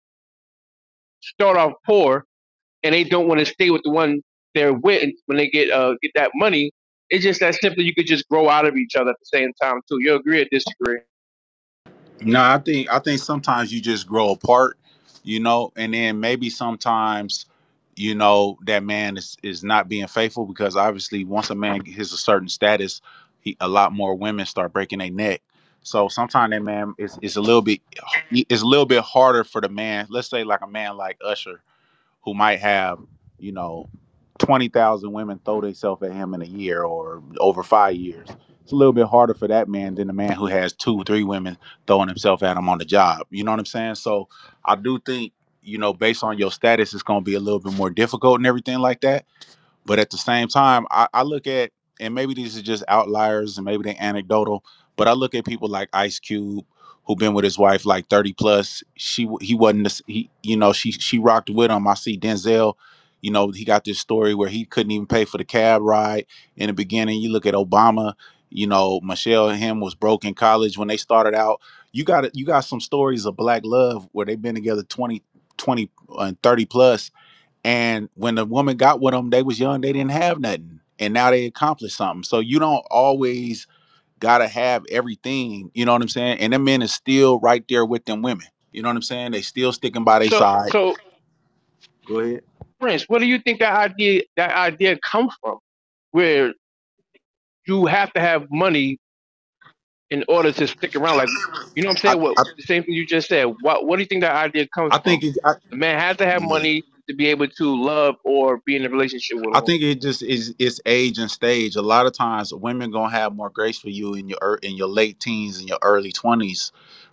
start off poor and they don't want to stay with the one they're with when they get uh get that money. It's just that simply you could just grow out of each other at the same time too. You agree or disagree? No, I think I think sometimes you just grow apart, you know, and then maybe sometimes, you know, that man is is not being faithful because obviously once a man hits a certain status, he a lot more women start breaking their neck. So sometimes that man is is a little bit it's a little bit harder for the man. Let's say like a man like Usher who might have, you know, twenty thousand women throw themselves at him in a year or over five years. It's a little bit harder for that man than the man who has two, three women throwing himself at him on the job. You know what I'm saying? So I do think, you know, based on your status, it's going to be a little bit more difficult and everything like that. But at the same time, I, I look at, and maybe these are just outliers and maybe they're anecdotal, but I look at people like Ice Cube, who been with his wife like thirty plus. She he wasn't this- he you know she she rocked with him. I see Denzel, you know he got this story where he couldn't even pay for the cab ride in the beginning. You look at Obama, you know Michelle and him was broke in college when they started out. You got you got some stories of black love where they've been together twenty twenty and thirty plus, and when the woman got with them, they was young, they didn't have nothing. And now they accomplished something. So you don't always gotta have everything, you know what I'm saying? And them men is still right there with them women. You know what I'm saying? They still sticking by their So, side. so Go ahead. Prince, where do you think that idea that idea comes from? Where you have to have money in order to stick around. Like, you know what I'm I saying? What I, the same thing you just said. What what do you think that idea comes I from? think it I, The man has to have yeah. money to be able to love or be in a relationship with a I woman. think it just is it's age and stage. A lot of times women gonna have more grace for you in your ear- in your late teens and your early twenties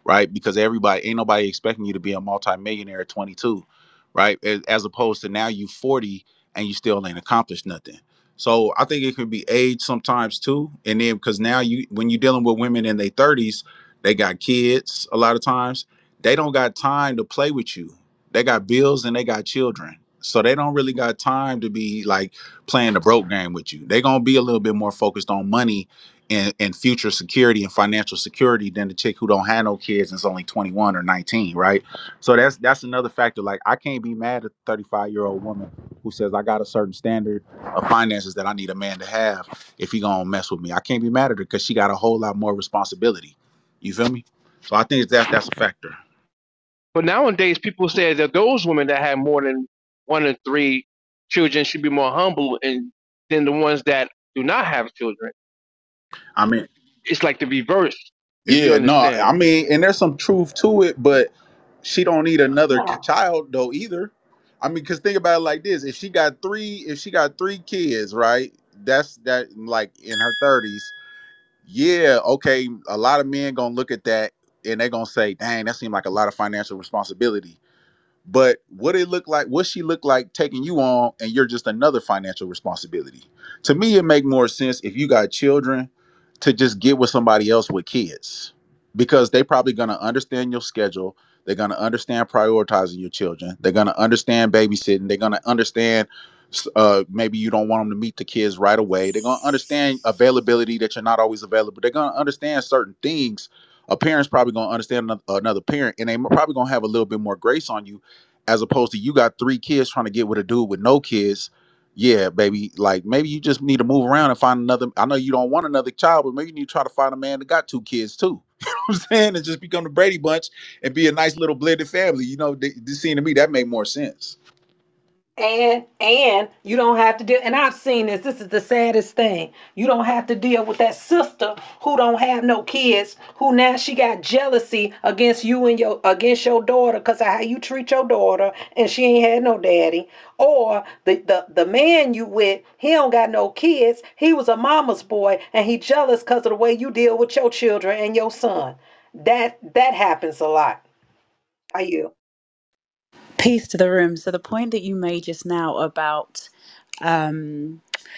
right? Because everybody ain't nobody expecting you to be a multimillionaire at twenty-two, right? As, as opposed to now you forty and you still ain't accomplished nothing. So I think it can be age sometimes too. And then because now you when you're dealing with women in their thirties, they got kids a lot of times. They don't got time to play with you. They got bills and they got children. So they don't really got time to be like playing the broke game with you. They're gonna be a little bit more focused on money and, and future security and financial security than the chick who don't have no kids and is only twenty-one or nineteen, right? So that's that's another factor. Like I can't be mad at a thirty-five year old woman who says I got a certain standard of finances that I need a man to have if he gonna mess with me. I can't be mad at her because she got a whole lot more responsibility. You feel me? So I think that's that's a factor. But nowadays, people say that those women that have more than one or three children should be more humble and than the ones that do not have children. I mean, It's like the reverse, if you yeah, no, understand. I mean, and there's some truth to it, but she don't need another k- child though either. I mean, because think about it like this: if she got three, if she got three kids, right? That's that like in her thirties. Yeah, okay. A lot of men gonna look at that and they gonna say, "Dang, that seemed like a lot of financial responsibility." But what it look like, what she look like taking you on, and you're just another financial responsibility. To me, it make more sense if you got children to just get with somebody else with kids, because they probably gonna understand your schedule. They're gonna understand prioritizing your children. They're gonna understand babysitting. They're gonna understand. Uh, maybe you don't want them to meet the kids right away. They're gonna understand availability that you're not always available. They're gonna understand certain things. A parent's probably gonna understand another, another parent, and they probably gonna have a little bit more grace on you as opposed to you got three kids trying to get with a dude with no kids. Yeah, baby, like maybe you just need to move around and find another. I know you don't want another child, but maybe you need to try to find a man that got two kids too. You know what I'm saying? And just become the Brady Bunch and be a nice little blended family. You know, th- this seemed to me that made more sense. And and you don't have to deal, and I've seen this. This is the saddest thing. You don't have to deal with that sister who don't have no kids, who now she got jealousy against you and your against your daughter because of how you treat your daughter, and she ain't had no daddy. Or the, the the man you with, he don't got no kids. He was a mama's boy, and he jealous because of the way you deal with your children and your son. That that happens a lot. Are you? Peace to the room. So the point that you made just now about um,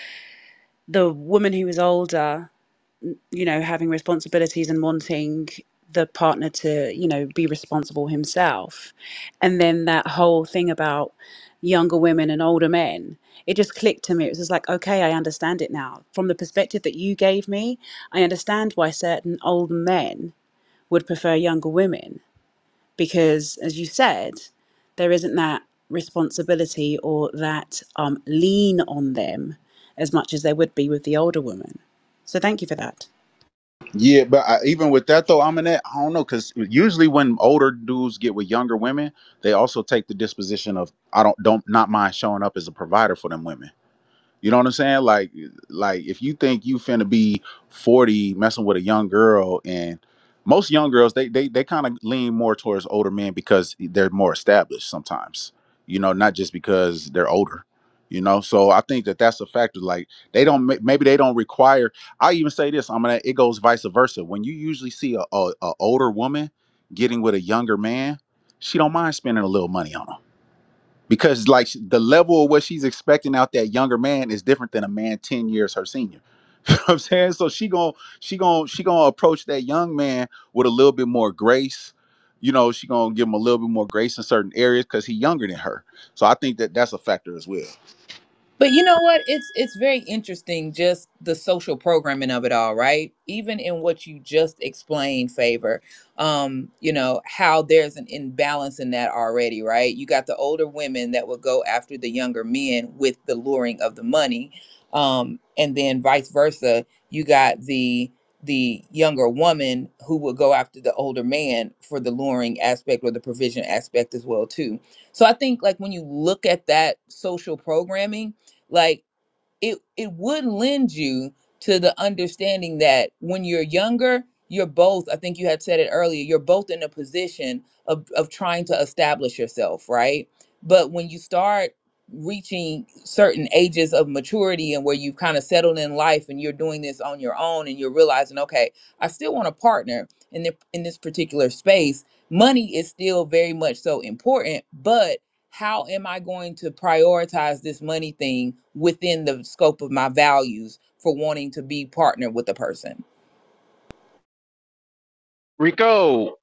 the woman who was older, you know, having responsibilities and wanting the partner to, you know, be responsible himself, and then that whole thing about younger women and older men. It just clicked to me. It was just like, okay, I understand it now. From the perspective that you gave me, I understand why certain old men would prefer younger women because, as you said, there isn't that responsibility or that um, lean on them as much as there would be with the older woman. So thank you for that. Yeah, but I, even with that though, I'm in that. I don't know, because usually when older dudes get with younger women, they also take the disposition of I don't don't not mind showing up as a provider for them women. You know what I'm saying? Like, like if you think you finna be forty messing with a young girl, and most young girls they they they kind of lean more towards older men because they're more established sometimes. You know, not just because they're older. You know, so I think that that's a factor. Like they don't ma- maybe they don't require. I even say this. I'm gonna. It goes vice versa. When you usually see a, a, a older woman getting with a younger man, she don't mind spending a little money on him because like the level of what she's expecting out that younger man is different than a man ten years her senior. You know what I'm saying? So she gon' she gon' she gonna approach that young man with a little bit more grace. You know, she gonna give him a little bit more grace in certain areas because he's younger than her. So I think that that's a factor as well. But you know what? It's it's very interesting just the social programming of it all, right? Even in what you just explained, Favor, um, you know, how there's an imbalance in that already, right? You got the older women that will go after the younger men with the luring of the money. Um, and then vice versa, you got the the younger woman who will go after the older man for the luring aspect or the provision aspect as well too. So I think like when you look at that social programming, like it it would lend you to the understanding that when you're younger, you're both, I think you had said it earlier, you're both in a position of of trying to establish yourself, right? But when you start reaching certain ages of maturity and where you've kind of settled in life and you're doing this on your own and you're realizing, okay, I still want a partner in the in this particular space. Money is still very much so important, but how am I going to prioritize this money thing within the scope of my values for wanting to be partnered with a person? Rico.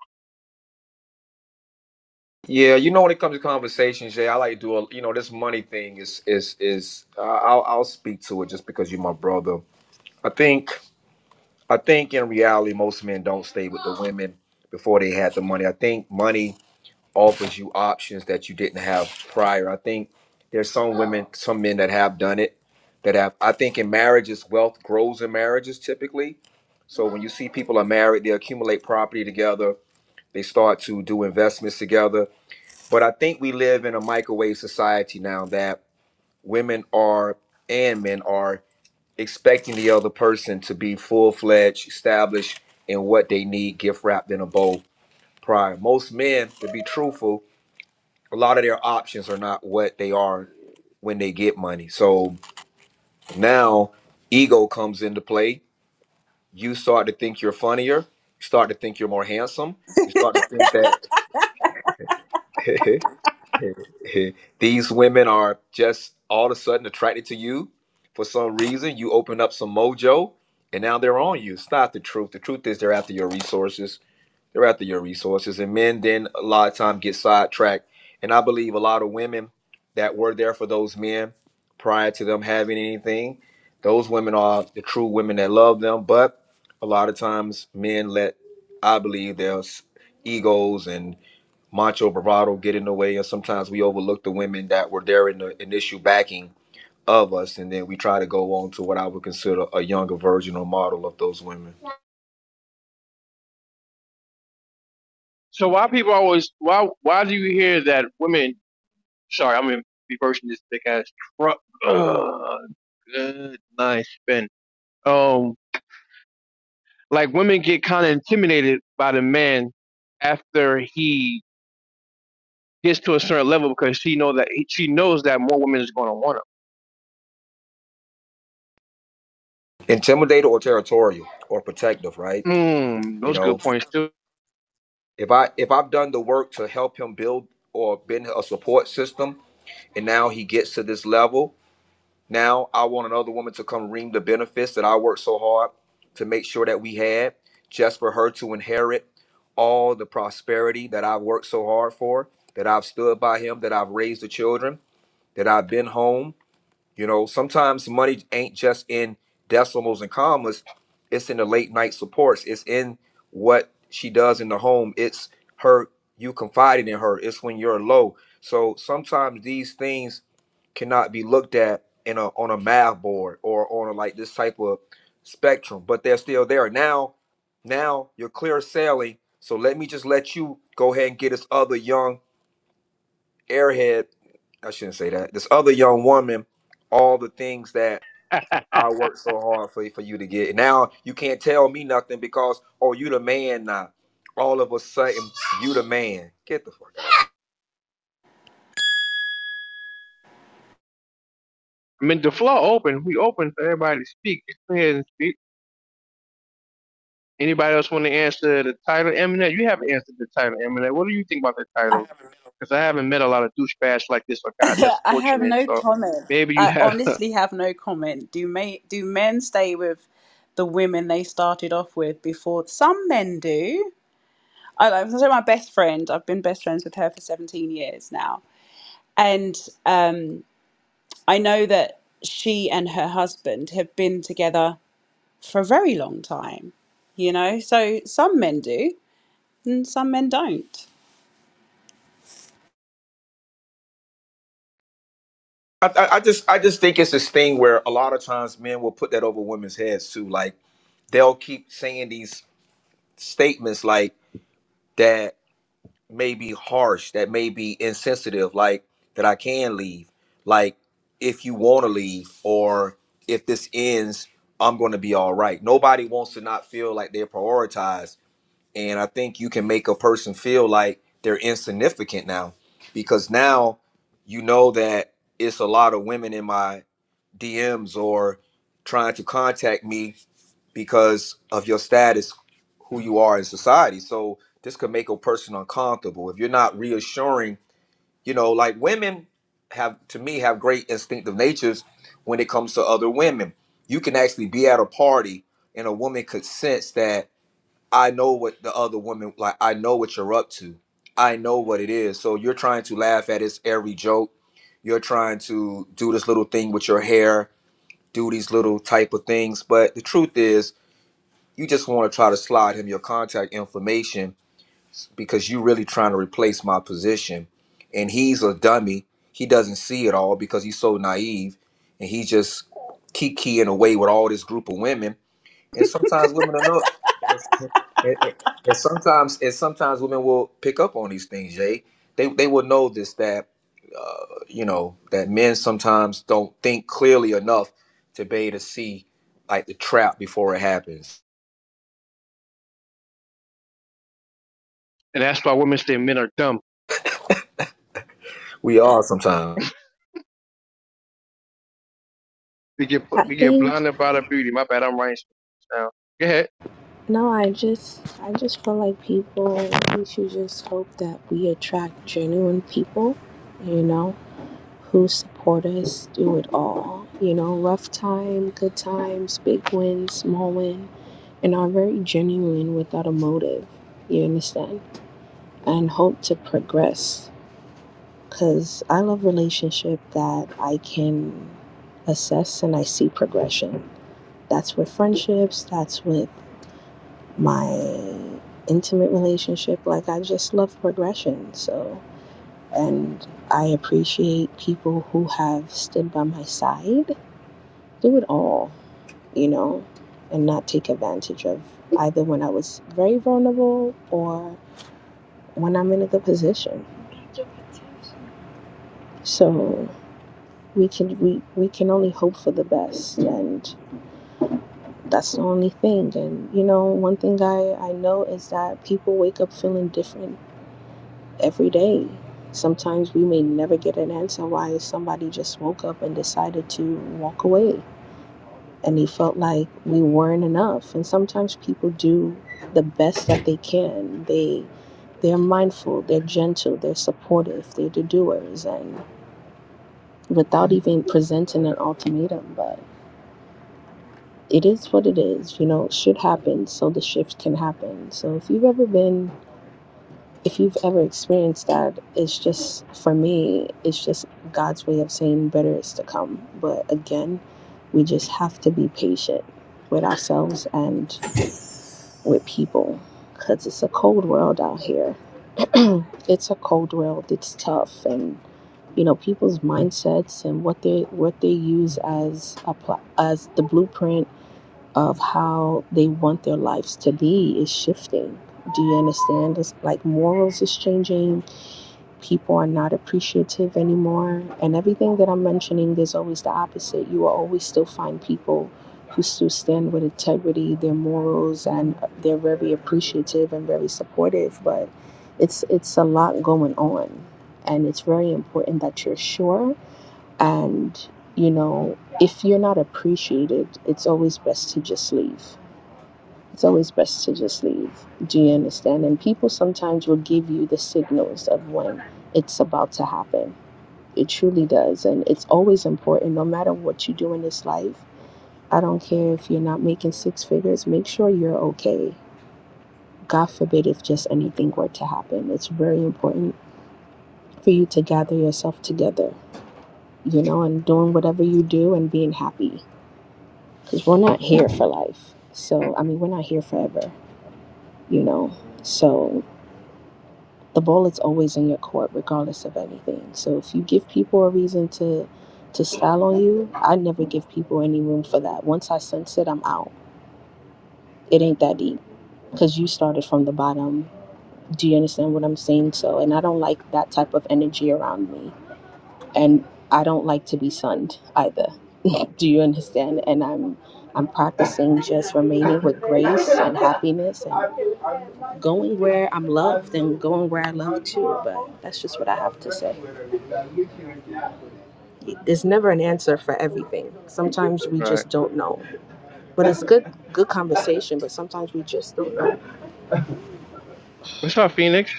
Yeah, you know, when it comes to conversations, Jay, I like to do a, you know, this money thing is is is uh, I'll I'll speak to it just because you're my brother. I think I think in reality, most men don't stay with the women before they had the money. I think money offers you options that you didn't have prior. I think there's some women, some men that have done it, that have. I think in marriages, wealth grows in marriages typically. So when you see people are married, they accumulate property together. They start to do investments together. But I think we live in a microwave society now that women are and men are expecting the other person to be full fledged, established in what they need, gift wrapped in a bow prior. Most men, to be truthful, a lot of their options are not what they are when they get money. So now ego comes into play. You start to think you're funnier. You start to think you're more handsome. You start to think that these women are just all of a sudden attracted to you for some reason. You open up some mojo and now they're on you. It's not the truth. The truth is they're after your resources. They're after your resources. And men then a lot of time get sidetracked. And I believe a lot of women that were there for those men prior to them having anything, those women are the true women that love them. But a lot of times men let, I believe, their egos and macho bravado get in the way, and sometimes we overlook the women that were there in the initial backing of us, and then we try to go on to what I would consider a younger version or model of those women. So why people always why why do you hear that women? Sorry, I'm in reversing this thick ass truck. Ugh, good, nice spin. Um, like women get kind of intimidated by the man after he gets to a certain level because she know that she knows that more women is going to want Intimidated or territorial or protective, right? him. Mm, You those good know, points too. if I if I've done the work to help him build or been a support system, and now he gets to this level, now I want another woman to come reap the benefits that I worked so hard to make sure that we had, just for her to inherit all the prosperity that I've worked so hard for, that I've stood by him, that I've raised the children, that I've been home. You know, sometimes money ain't just in decimals and commas, it's in the late night supports, it's in what she does in the home, it's her, you confiding in her, it's when you're low. So sometimes these things cannot be looked at in a on a math board or on a, like this type of spectrum, but they're still there. Now, now you're clear sailing. So let me just let you go ahead and get this other young airhead. I shouldn't say that. This other young woman, all the things that I worked so hard for for you to get. Now you can't tell me nothing because oh you the man now. All of a sudden you the man. Get the fuck out. I mean, the floor open. We open for everybody to speak. Go ahead and speak. Anybody else want to answer the title? Eminent, you haven't answered the title, Eminent. What do you think about the title? Because I haven't met a lot of douchebags like this, or God, that's I have fortunate. no So comment. maybe you I have. honestly have no comment. Do may do men stay with the women they started off with before? Some men do. I like so my best friend. I've been best friends with her for seventeen years now, and um, I know that she and her husband have been together for a very long time. You know, so some men do, and some men don't. I, I I just I just think it's this thing where a lot of times men will put that over women's heads too. Like they'll keep saying these statements like that may be harsh, that may be insensitive, like that I can leave, like if you want to leave, or if this ends, I'm going to be all right. Nobody wants to not feel like they're prioritized. And I think you can make a person feel like they're insignificant now because now you know that it's a lot of women in my D Ms or trying to contact me because of your status, who you are in society. So this could make a person uncomfortable if you're not reassuring. You know, like women have, to me, have great instinctive natures when it comes to other women. You can actually be at a party and a woman could sense that I know what the other woman, like, I know what you're up to. I know what it is. So you're trying to laugh at his every joke. You're trying to do this little thing with your hair, do these little type of things. But the truth is, you just want to try to slide him your contact information because you really trying to replace my position. And he's a dummy. He doesn't see it all because he's so naive. And he just kikiing away with all this group of women, and sometimes women are not. And, and- and sometimes, and sometimes women will pick up on these things. Jay, they they will know this, that uh, you know, that men sometimes don't think clearly enough to be able to see like the trap before it happens. And that's why women say men are dumb. We are sometimes. We get I we get think blinded by the beauty. My bad, I'm writing now. Go ahead. no, I just I just feel like people we should just hope that we attract genuine people, you know, who support us through it all. You know, rough time, good times, big wins, small win, and are very genuine without a motive. You understand? And hope to progress. Cause I love relationship that I can assess and I see progression. That's with friendships. That's with my intimate relationship. Like I just love progression. So, and I appreciate people who have stood by my side through it all, you know, and not take advantage of either when I was very vulnerable or when I'm in a good position. So we can we, we can only hope for the best, and that's the only thing. And you know, one thing I, I know is that people wake up feeling different every day. Sometimes we may never get an answer why somebody just woke up and decided to walk away and they felt like we weren't enough. And sometimes people do the best that they can. They they're mindful, they're gentle, they're supportive, they're the doers, and without even presenting an ultimatum. But it is what it is, you know, shit happens so the shift can happen. So if you've ever been if you've ever experienced that, it's just, for me, it's just God's way of saying better is to come. But again, we just have to be patient with ourselves and with people because it's a cold world out here. It's a cold world. It's tough. And, you know, people's mindsets and what they what they use as a pl- as the blueprint of how they want their lives to be is shifting. Do you understand? It's like morals is changing. People are not appreciative anymore. And everything that I'm mentioning, there's always the opposite. You will always still find people who still stand with integrity, their morals, and they're very appreciative and very supportive. But it's it's a lot going on. And it's very important that you're sure, and, you know, if you're not appreciated, it's always best to just leave. It's always best to just leave. Do you understand? And people sometimes will give you the signals of when it's about to happen. It truly does. And it's always important, no matter what you do in this life. I don't care if you're not making six figures, make sure you're okay. God forbid if just anything were to happen. It's very important for you to gather yourself together, you know, and doing whatever you do and being happy. Because we're not here for life. So, I mean, we're not here forever, you know. So, the ball is always in your court, regardless of anything. So, if you give people a reason to to style on you, I never give people any room for that. Once I sense it, I'm out. It ain't that deep because you started from the bottom. Do you understand what I'm saying? So, and I don't like that type of energy around me. And I don't like to be sunned either. Do you understand? And I'm I'm practicing just remaining with grace and happiness and going where I'm loved and going where I love too. But that's just what I have to say. There's never an answer for everything. Sometimes we Right. just don't know. But it's good good conversation, but sometimes we just don't know. What's up, Phoenix?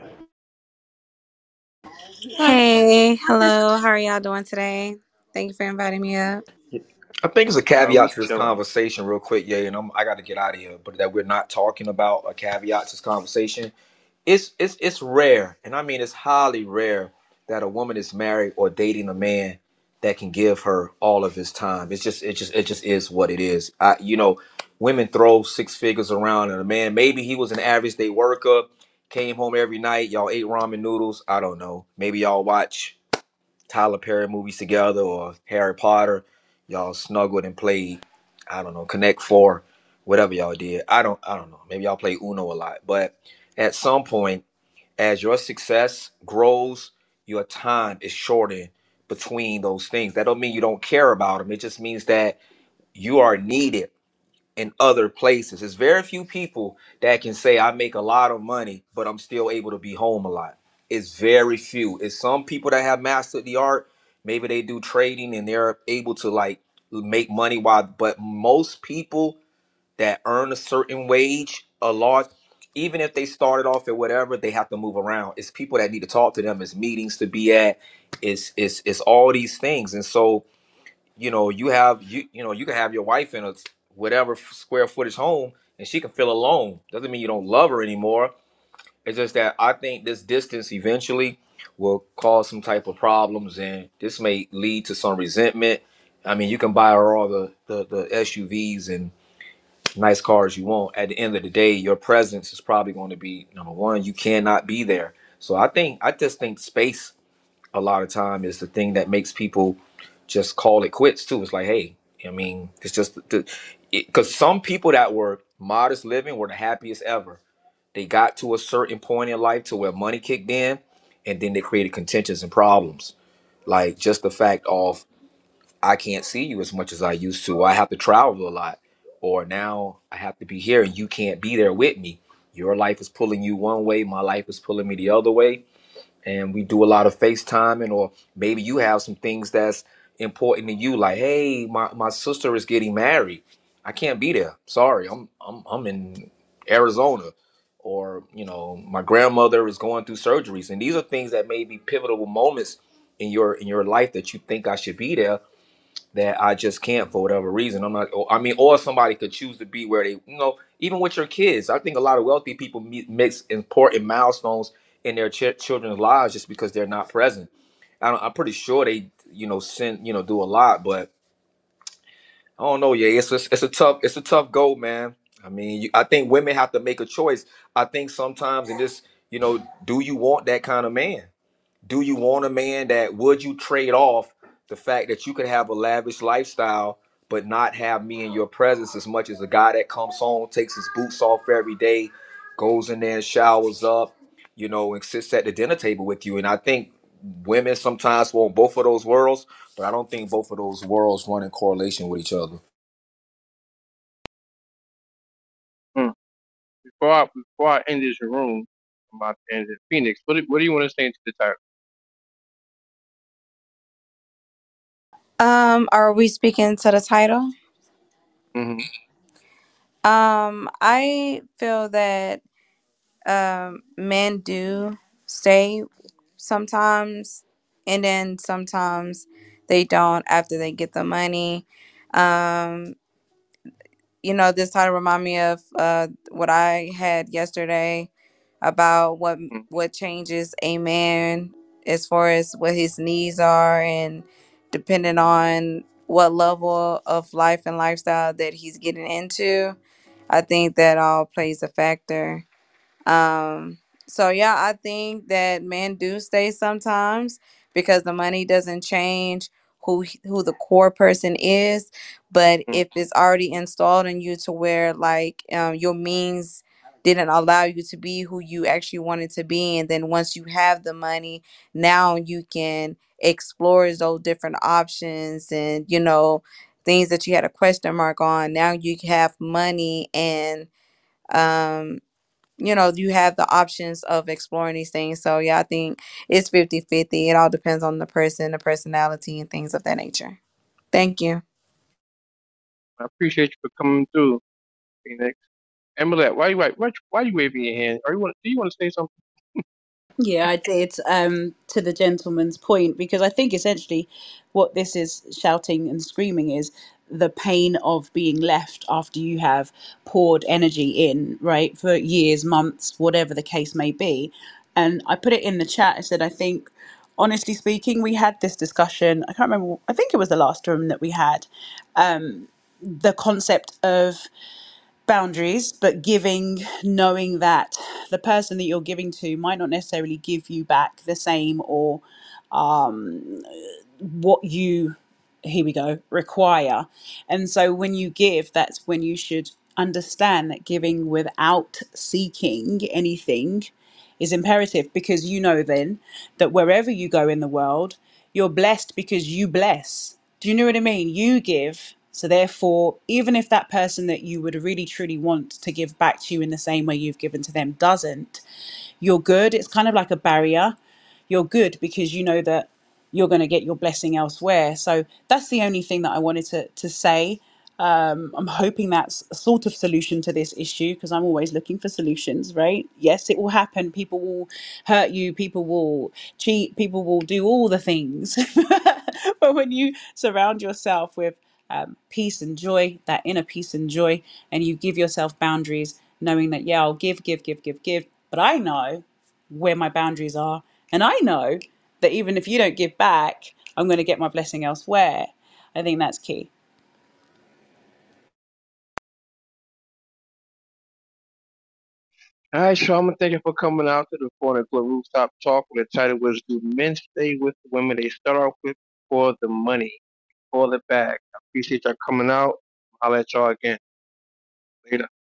Hey, hello. How are y'all doing today? Thank you for inviting me up. I think it's a Uh, we caveat to this chilling. conversation, real quick, yeah, and I'm, I got to get out of here. But that we're not talking about a caveat to this conversation. It's it's it's rare, and I mean it's highly rare that a woman is married or dating a man that can give her all of his time. It's just it just it just is what it is. I you know, women throw six figures around, and a man maybe he was an average day worker, came home every night, y'all ate ramen noodles. I don't know. Maybe y'all watch Tyler Perry movies together or Harry Potter. Y'all snuggled and played, I don't know, Connect Four, whatever y'all did. I don't I don't know. Maybe y'all play Uno a lot. But at some point, as your success grows, your time is shortened between those things. That don't mean you don't care about them. It just means that you are needed in other places. There's very few people that can say I make a lot of money, but I'm still able to be home a lot. It's very few. It's some people that have mastered the art. Maybe they do trading and they're able to like make money while, but most people that earn a certain wage a lot, even if they started off at whatever, they have to move around. It's people that need to talk to them, it's meetings to be at, it's it's it's all these things. And so you know you have you you know you can have your wife in a whatever square footage home and she can feel alone. Doesn't mean you don't love her anymore. It's just that I think this distance eventually will cause some type of problems, and this may lead to some resentment. I mean, you can buy her all the the, the S U Vs and nice cars you want. At the end of the day, your presence is probably going to be number one. You cannot be there. So I think I just think space a lot of time is the thing that makes people just call it quits too. It's like, hey, I mean, it's just the because some people that were modest living were the happiest ever. They got to a certain point in life to where money kicked in, and then they created contentions and problems. Like just the fact of I can't see you as much as I used to. I have to travel a lot, or now I have to be here and you can't be there with me. Your life is pulling you one way, my life is pulling me the other way, and we do a lot of FaceTiming, or maybe you have some things that's important to you, like, hey, my, my sister is getting married. I can't be there. Sorry, I'm I'm I'm in Arizona. Or, you know, my grandmother is going through surgeries. And these are things that may be pivotal moments in your in your life that you think I should be there, that I just can't for whatever reason. I'm not. Or, I mean, or somebody could choose to be where they, you know, even with your kids. I think a lot of wealthy people mi- mix important milestones in their ch- children's lives just because they're not present. I don't, I'm pretty sure they, you know, send, you know, do a lot, but I don't know. Yeah, it's a, it's a tough, it's a tough goal, man. I mean, you, I think women have to make a choice. I think sometimes in this, you know, do you want that kind of man? Do you want a man that would you trade off the fact that you could have a lavish lifestyle but not have me in your presence as much as a guy that comes home, takes his boots off every day, goes in there and showers up, you know, and sits at the dinner table with you? And I think women sometimes want both of those worlds, but I don't think both of those worlds run in correlation with each other. Hmm. Before I before I end this room, I'm about to end it. Phoenix, what do, what do you want to say into the title? Um, are we speaking to the title? Mm-hmm. Um, I feel that um men do stay sometimes, and then sometimes they don't after they get the money. Um, you know, this title remind me of uh what I had yesterday about what what changes a man as far as what his needs are, and depending on what level of life and lifestyle that he's getting into. I think that all plays a factor. Um, so yeah, I think that men do stay sometimes because the money doesn't change who who the core person is, but Mm-hmm. if it's already installed in you to where like um, your means didn't allow you to be who you actually wanted to be, and then once you have the money, now you can explore those different options, and you know things that you had a question mark on. Now you have money, and um you know, you have the options of exploring these things. So yeah, I think it's fifty-fifty. It all depends on the person, the personality, and things of that nature. Thank you. I appreciate you for coming through, Phoenix. Emmylette, why you why, why you waving your hand? Are you want do you want to say something? Yeah, I did, um, to the gentleman's point, because I think essentially what this is shouting and screaming is the pain of being left after you have poured energy in, right, for years, months, whatever the case may be. And I put it in the chat. I said, I think, honestly speaking, we had this discussion. I can't remember, I think it was the last room that we had. Um, the concept of boundaries, but giving, knowing that the person that you're giving to might not necessarily give you back the same or um, what you, here we go, require. And so when you give, that's when you should understand that giving without seeking anything is imperative, because you know then that wherever you go in the world, you're blessed because you bless. Do you know what I mean? You give. So therefore, even if that person that you would really truly want to give back to you in the same way you've given to them doesn't, you're good. It's kind of like a barrier. You're good because you know that you're going to get your blessing elsewhere. So that's the only thing that I wanted to to say. Um, I'm hoping that's a sort of solution to this issue, because I'm always looking for solutions, right? Yes, it will happen. People will hurt you. People will cheat. People will do all the things. But when you surround yourself with um, peace and joy, that inner peace and joy, and you give yourself boundaries, knowing that, yeah, I'll give, give, give, give, give. But I know where my boundaries are. And I know that even if you don't give back, I'm going to get my blessing elsewhere. I think that's key. All right, so I'm gonna thank you for coming out to the Corner Club Rooftop Talk. The title was "Do Men Stay with the Women They Start Off With for the Money, for the Bag?" I appreciate y'all coming out. I'll let y'all again later.